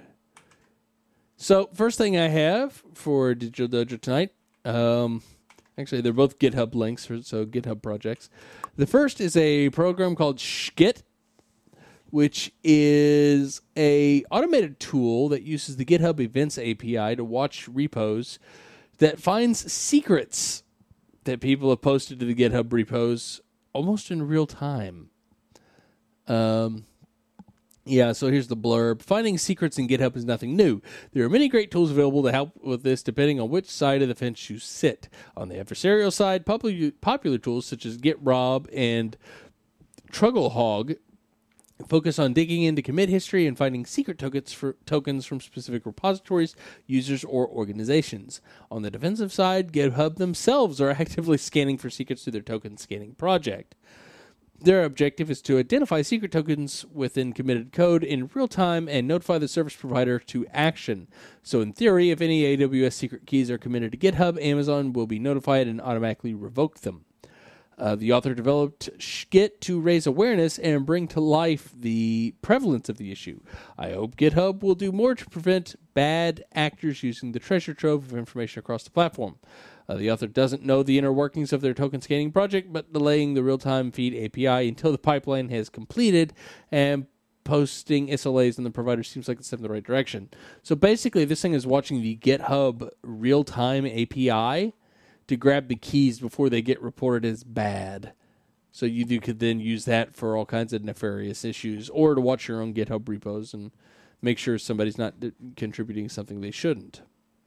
So, first thing I have for Digital Dojo tonight, actually, they're both GitHub links, so GitHub projects. The first is a program called Shgit, which is a automated tool that uses the GitHub Events API to watch repos that finds secrets that people have posted to the GitHub repos almost in real time. Yeah, so here's the blurb. Finding secrets in GitHub is nothing new. There are many great tools available to help with this depending on which side of the fence you sit. On the adversarial side, popular tools such as GitRob and Trugglehog focus on digging into commit history and finding secret tokens from specific repositories, users, or organizations. On the defensive side, GitHub themselves are actively scanning for secrets through their token scanning project. Their objective is to identify secret tokens within committed code in real time and notify the service provider to action. So in theory, if any AWS secret keys are committed to GitHub, Amazon will be notified and automatically revoke them. The author developed Git to raise awareness and bring to life the prevalence of the issue. I hope GitHub will do more to prevent bad actors using the treasure trove of information across the platform. The author doesn't know the inner workings of their token scanning project, but delaying the real-time feed API until the pipeline has completed and posting SLAs on the provider seems like it's step in the right direction. So basically, this thing is watching the GitHub real-time API to grab the keys before they get reported as bad. So you could then use that for all kinds of nefarious issues, or to watch your own GitHub repos and make sure somebody's not contributing something they shouldn't.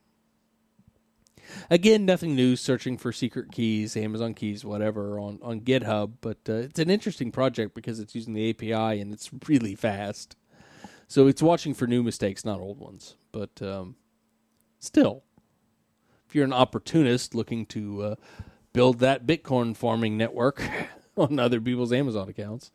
Again, nothing new, searching for secret keys, Amazon keys, whatever, on GitHub, but it's an interesting project because it's using the API and it's really fast. So it's watching for new mistakes, not old ones. But still, if you're an opportunist looking to build that Bitcoin farming network on other people's Amazon accounts.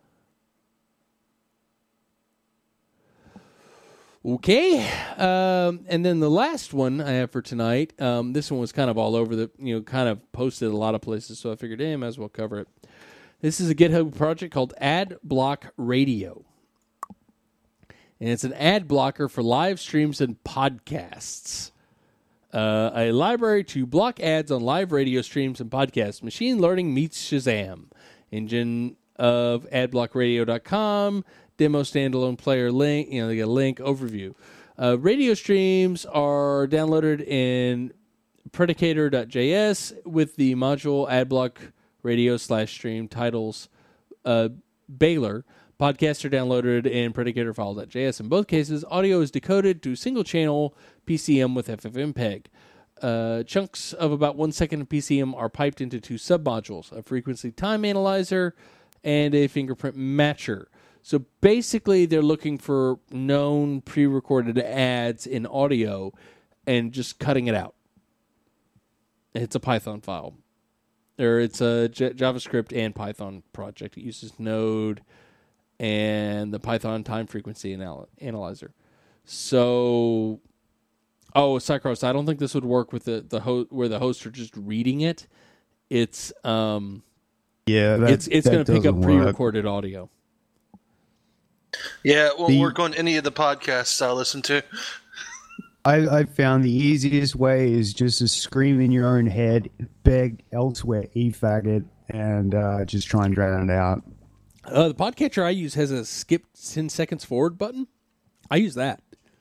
Okay, and then the last one I have for tonight, this one was kind of all over kind of posted a lot of places, so I figured, hey, I might as well cover it. This is a GitHub project called AdBlock Radio, and it's an ad blocker for live streams and podcasts. A library to block ads on live radio streams and podcasts. Machine learning meets Shazam. Engine of adblockradio.com. Demo standalone player link, they get a link, overview. Radio streams are downloaded in Predicator.js with the module adblock radio /stream titles Baylor. Podcasts are downloaded in Predicator file.js. In both cases, audio is decoded to single channel PCM with FFmpeg. Chunks of about 1 second of PCM are piped into two submodules, a frequency time analyzer and a fingerprint matcher. So basically, they're looking for known pre-recorded ads in audio and just cutting it out. It's a Python file. Or it's a JavaScript and Python project. It uses Node and the Python time frequency analyzer. So, Cycross, I don't think this would work with the where the hosts are just reading it. It's it's going to pick up pre-recorded audio. Yeah, it won't work on any of the podcasts I listen to. I found the easiest way is just to scream in your own head, beg elsewhere, e-faggot, and just try and drown it out. The podcatcher I use has a skip 10 seconds forward button. I use that.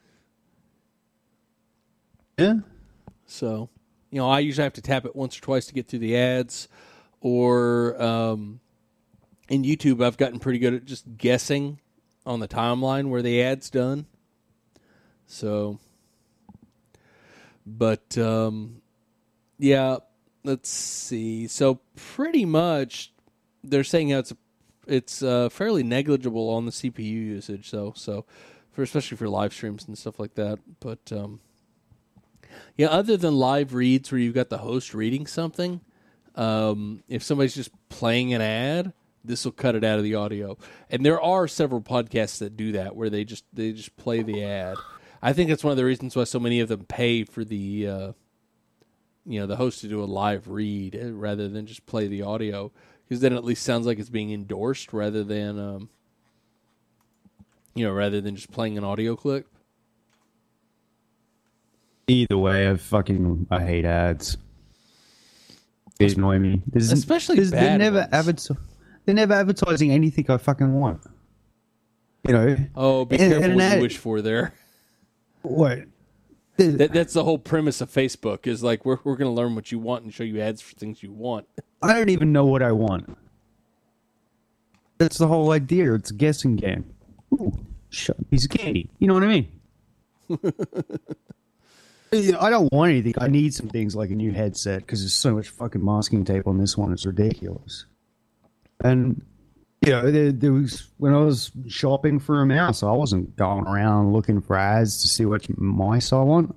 Yeah. So, I usually have to tap it once or twice to get through the ads. Or in YouTube, I've gotten pretty good at just guessing on the timeline where the ad's done. So, but, yeah, let's see. So pretty much they're saying how it's fairly negligible on the CPU usage, so especially for live streams and stuff like that. But, yeah, other than live reads where you've got the host reading something, if somebody's just playing an ad, this will cut it out of the audio. And there are several podcasts that do that, where they just play the ad. I think that's one of the reasons why so many of them pay for the the host to do a live read rather than just play the audio, because then it at least sounds like it's being endorsed rather than just playing an audio clip. Either way, I hate ads. They annoy me. Especially bad they're never advertising anything I fucking want. Oh, be careful what you wish for there. What? That's the whole premise of Facebook, is like we're going to learn what you want and show you ads for things you want. I don't even know what I want. That's the whole idea. It's a guessing game. Ooh, shut a piece of candy. You know what I mean? I don't want anything. I need some things like a new headset because there's so much fucking masking tape on this one. It's ridiculous. And there was when I was shopping for a mouse, I wasn't going around looking for ads to see what mice I want.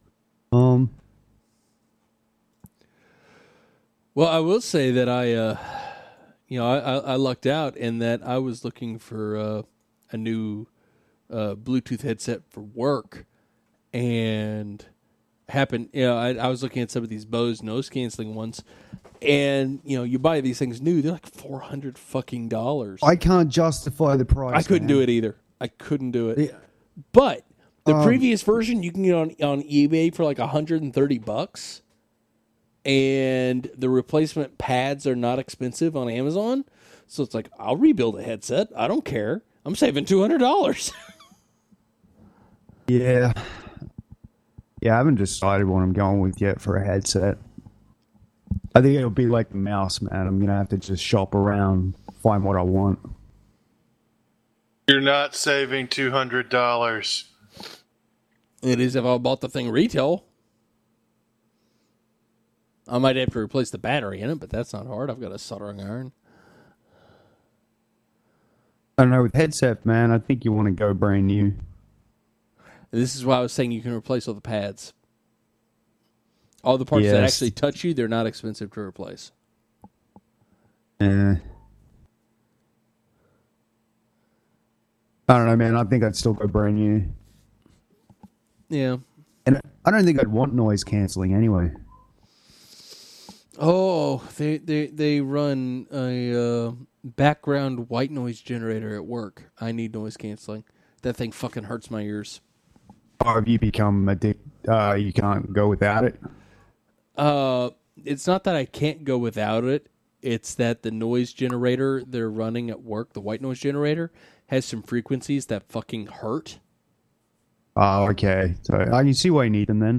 Well, I will say that I lucked out in that I was looking for a new Bluetooth headset for work, and I was looking at some of these Bose noise canceling ones, and you buy these things new, they're like $400 fucking dollars. I can't justify the price. I couldn't do it either. I couldn't do it. But the previous version you can get on eBay for like $130, and the replacement pads are not expensive on Amazon. So it's like, I'll rebuild a headset. I don't care. I'm saving $200. Yeah. Yeah, I haven't decided what I'm going with yet for a headset. I think it'll be like the mouse, man. I'm going to have to just shop around, find what I want. You're not saving $200. It is if I bought the thing retail. I might have to replace the battery in it, but that's not hard. I've got a soldering iron. I don't know, with headset, man, I think you want to go brand new. This is why I was saying you can replace all the pads. All the parts that actually touch you, they're not expensive to replace. I don't know, man. I think I'd still go brand new. Yeah. And I don't think I'd want noise cancelling anyway. Oh, they run a background white noise generator at work. I need noise canceling. That thing fucking hurts my ears. Or have you become addicted? You can't go without it? It's not that I can't go without it. It's that the noise generator they're running at work, the white noise generator, has some frequencies that fucking hurt. Oh, okay. So I can see why you need them then.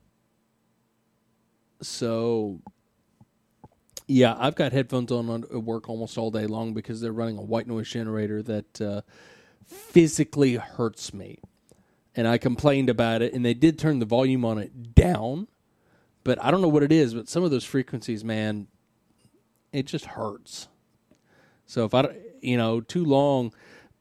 So, yeah, I've got headphones on at work almost all day long because they're running a white noise generator that physically hurts me. And I complained about it, and they did turn the volume on it down. But I don't know what it is, but some of those frequencies, man, it just hurts. So if too long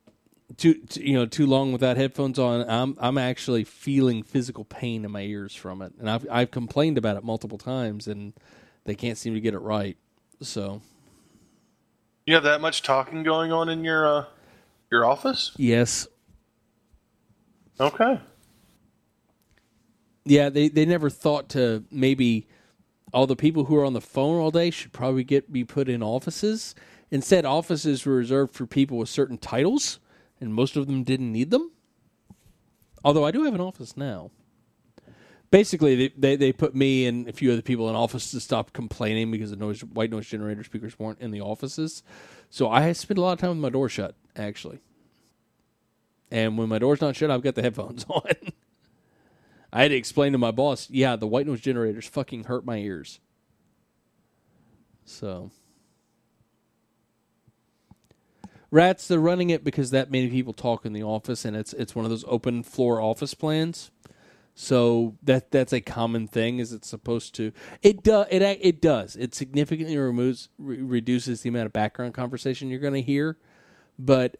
without headphones on, I'm actually feeling physical pain in my ears from it. And I've complained about it multiple times, and they can't seem to get it right. So you have that much talking going on in your office? Yes. Okay. Yeah, they never thought to maybe all the people who are on the phone all day should probably be put in offices. Instead, offices were reserved for people with certain titles, and most of them didn't need them. Although I do have an office now. Basically, they put me and a few other people in office to stop complaining because the white noise generator speakers weren't in the offices. So I spent a lot of time with my door shut, actually. And when my door's not shut, I've got the headphones on. I had to explain to my boss, yeah, the white noise generators fucking hurt my ears. So. Rats, they're running it because that many people talk in the office, and it's one of those open floor office plans. So that's a common thing. Is it's supposed to? It does. It significantly reduces the amount of background conversation you're going to hear, but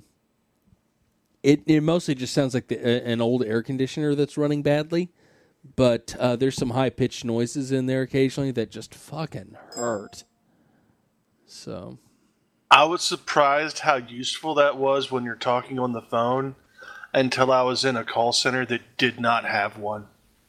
it mostly just sounds like an old air conditioner that's running badly. But there's some high pitched noises in there occasionally that just fucking hurt. So. I was surprised how useful that was when you're talking on the phone until I was in a call center that did not have one.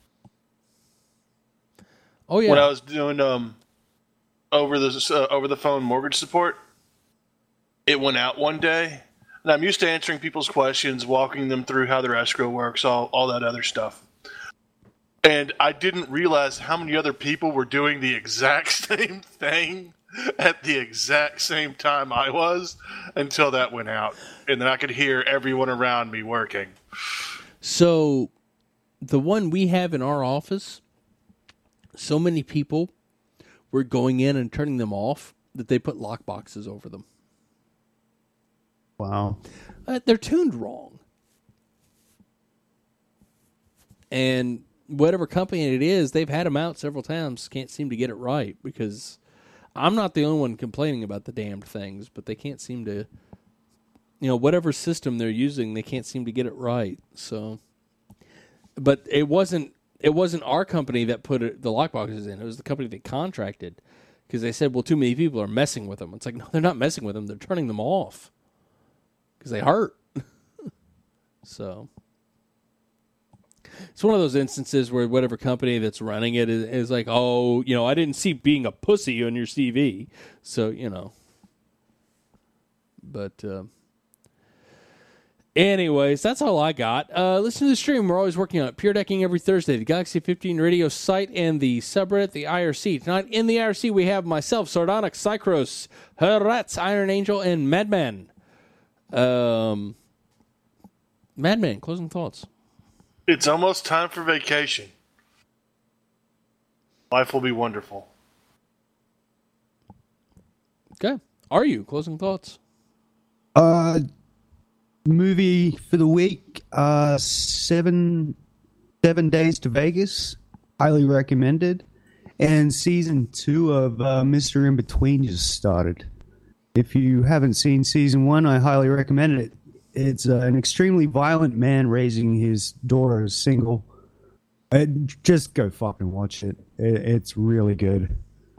Oh, yeah. When I was doing over the phone mortgage support, it went out one day. And I'm used to answering people's questions, walking them through how their escrow works, all that other stuff. And I didn't realize how many other people were doing the exact same thing at the exact same time I was until that went out. And then I could hear everyone around me working. So the one we have in our office, so many people were going in and turning them off that they put lock boxes over them. Wow. They're tuned wrong. And whatever company it is, they've had them out several times, can't seem to get it right, because I'm not the only one complaining about the damned things, but they can't seem to, whatever system they're using, they can't seem to get it right. So, but it wasn't our company that put the lockboxes in. It was the company that contracted, because they said, well, too many people are messing with them. It's like, no, they're not messing with them. They're turning them off because they hurt. So it's one of those instances where whatever company that's running it is like, oh, I didn't see being a pussy on your CV. So, But anyways, that's all I got. Listen to the stream. We're always working on it. Pure Decking every Thursday. The Galaxy 15 radio site and the subreddit, the IRC. Tonight in the IRC, we have myself, Sardonic, Cycros, Heratz, Iron Angel, and Madman. Madman, closing thoughts. It's almost time for vacation. Life will be wonderful. Okay. Are you? Closing thoughts. Movie for the week, 7 Days to Vegas, highly recommended. And season 2 of Mr. In Between just started. If you haven't seen season 1, I highly recommend it. It's an extremely violent man raising his daughter as single. Just go fucking watch it. It's really good.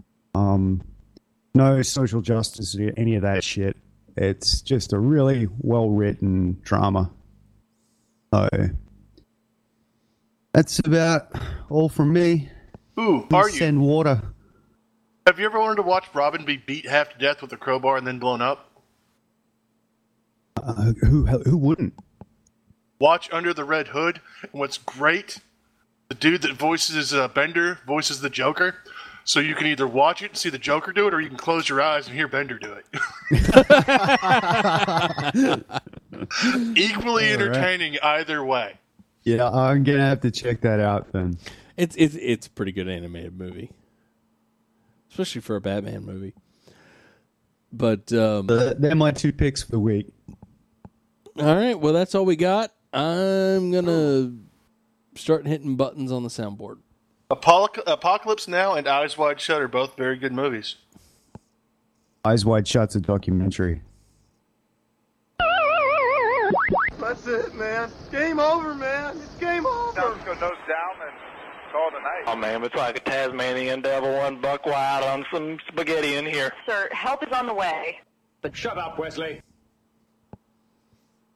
No social justice or any of that shit. It's just a really well-written drama. So that's about all from me. Ooh, are you? Send water. Have you ever wanted to watch Robin be beat half to death with a crowbar and then blown up? Who wouldn't? Watch Under the Red Hood. And what's great, the dude that voices Bender voices the Joker. So you can either watch it and see the Joker do it, or you can close your eyes and hear Bender do it. Equally entertaining either way. Yeah, I'm gonna have to check that out then. It's a pretty good animated movie, especially for a Batman movie. But they're my 2 picks for the week. All right, well, that's all we got. I'm gonna start hitting buttons on the soundboard. Apocalypse Now and Eyes Wide Shut are both very good movies. Eyes Wide Shut's a documentary. That's it, man. Game over, man. It's game over. Let's go nose down and call tonight. Oh, man, it's like a Tasmanian devil, one buck wild on some spaghetti in here. Sir, help is on the way. Shut up, Wesley.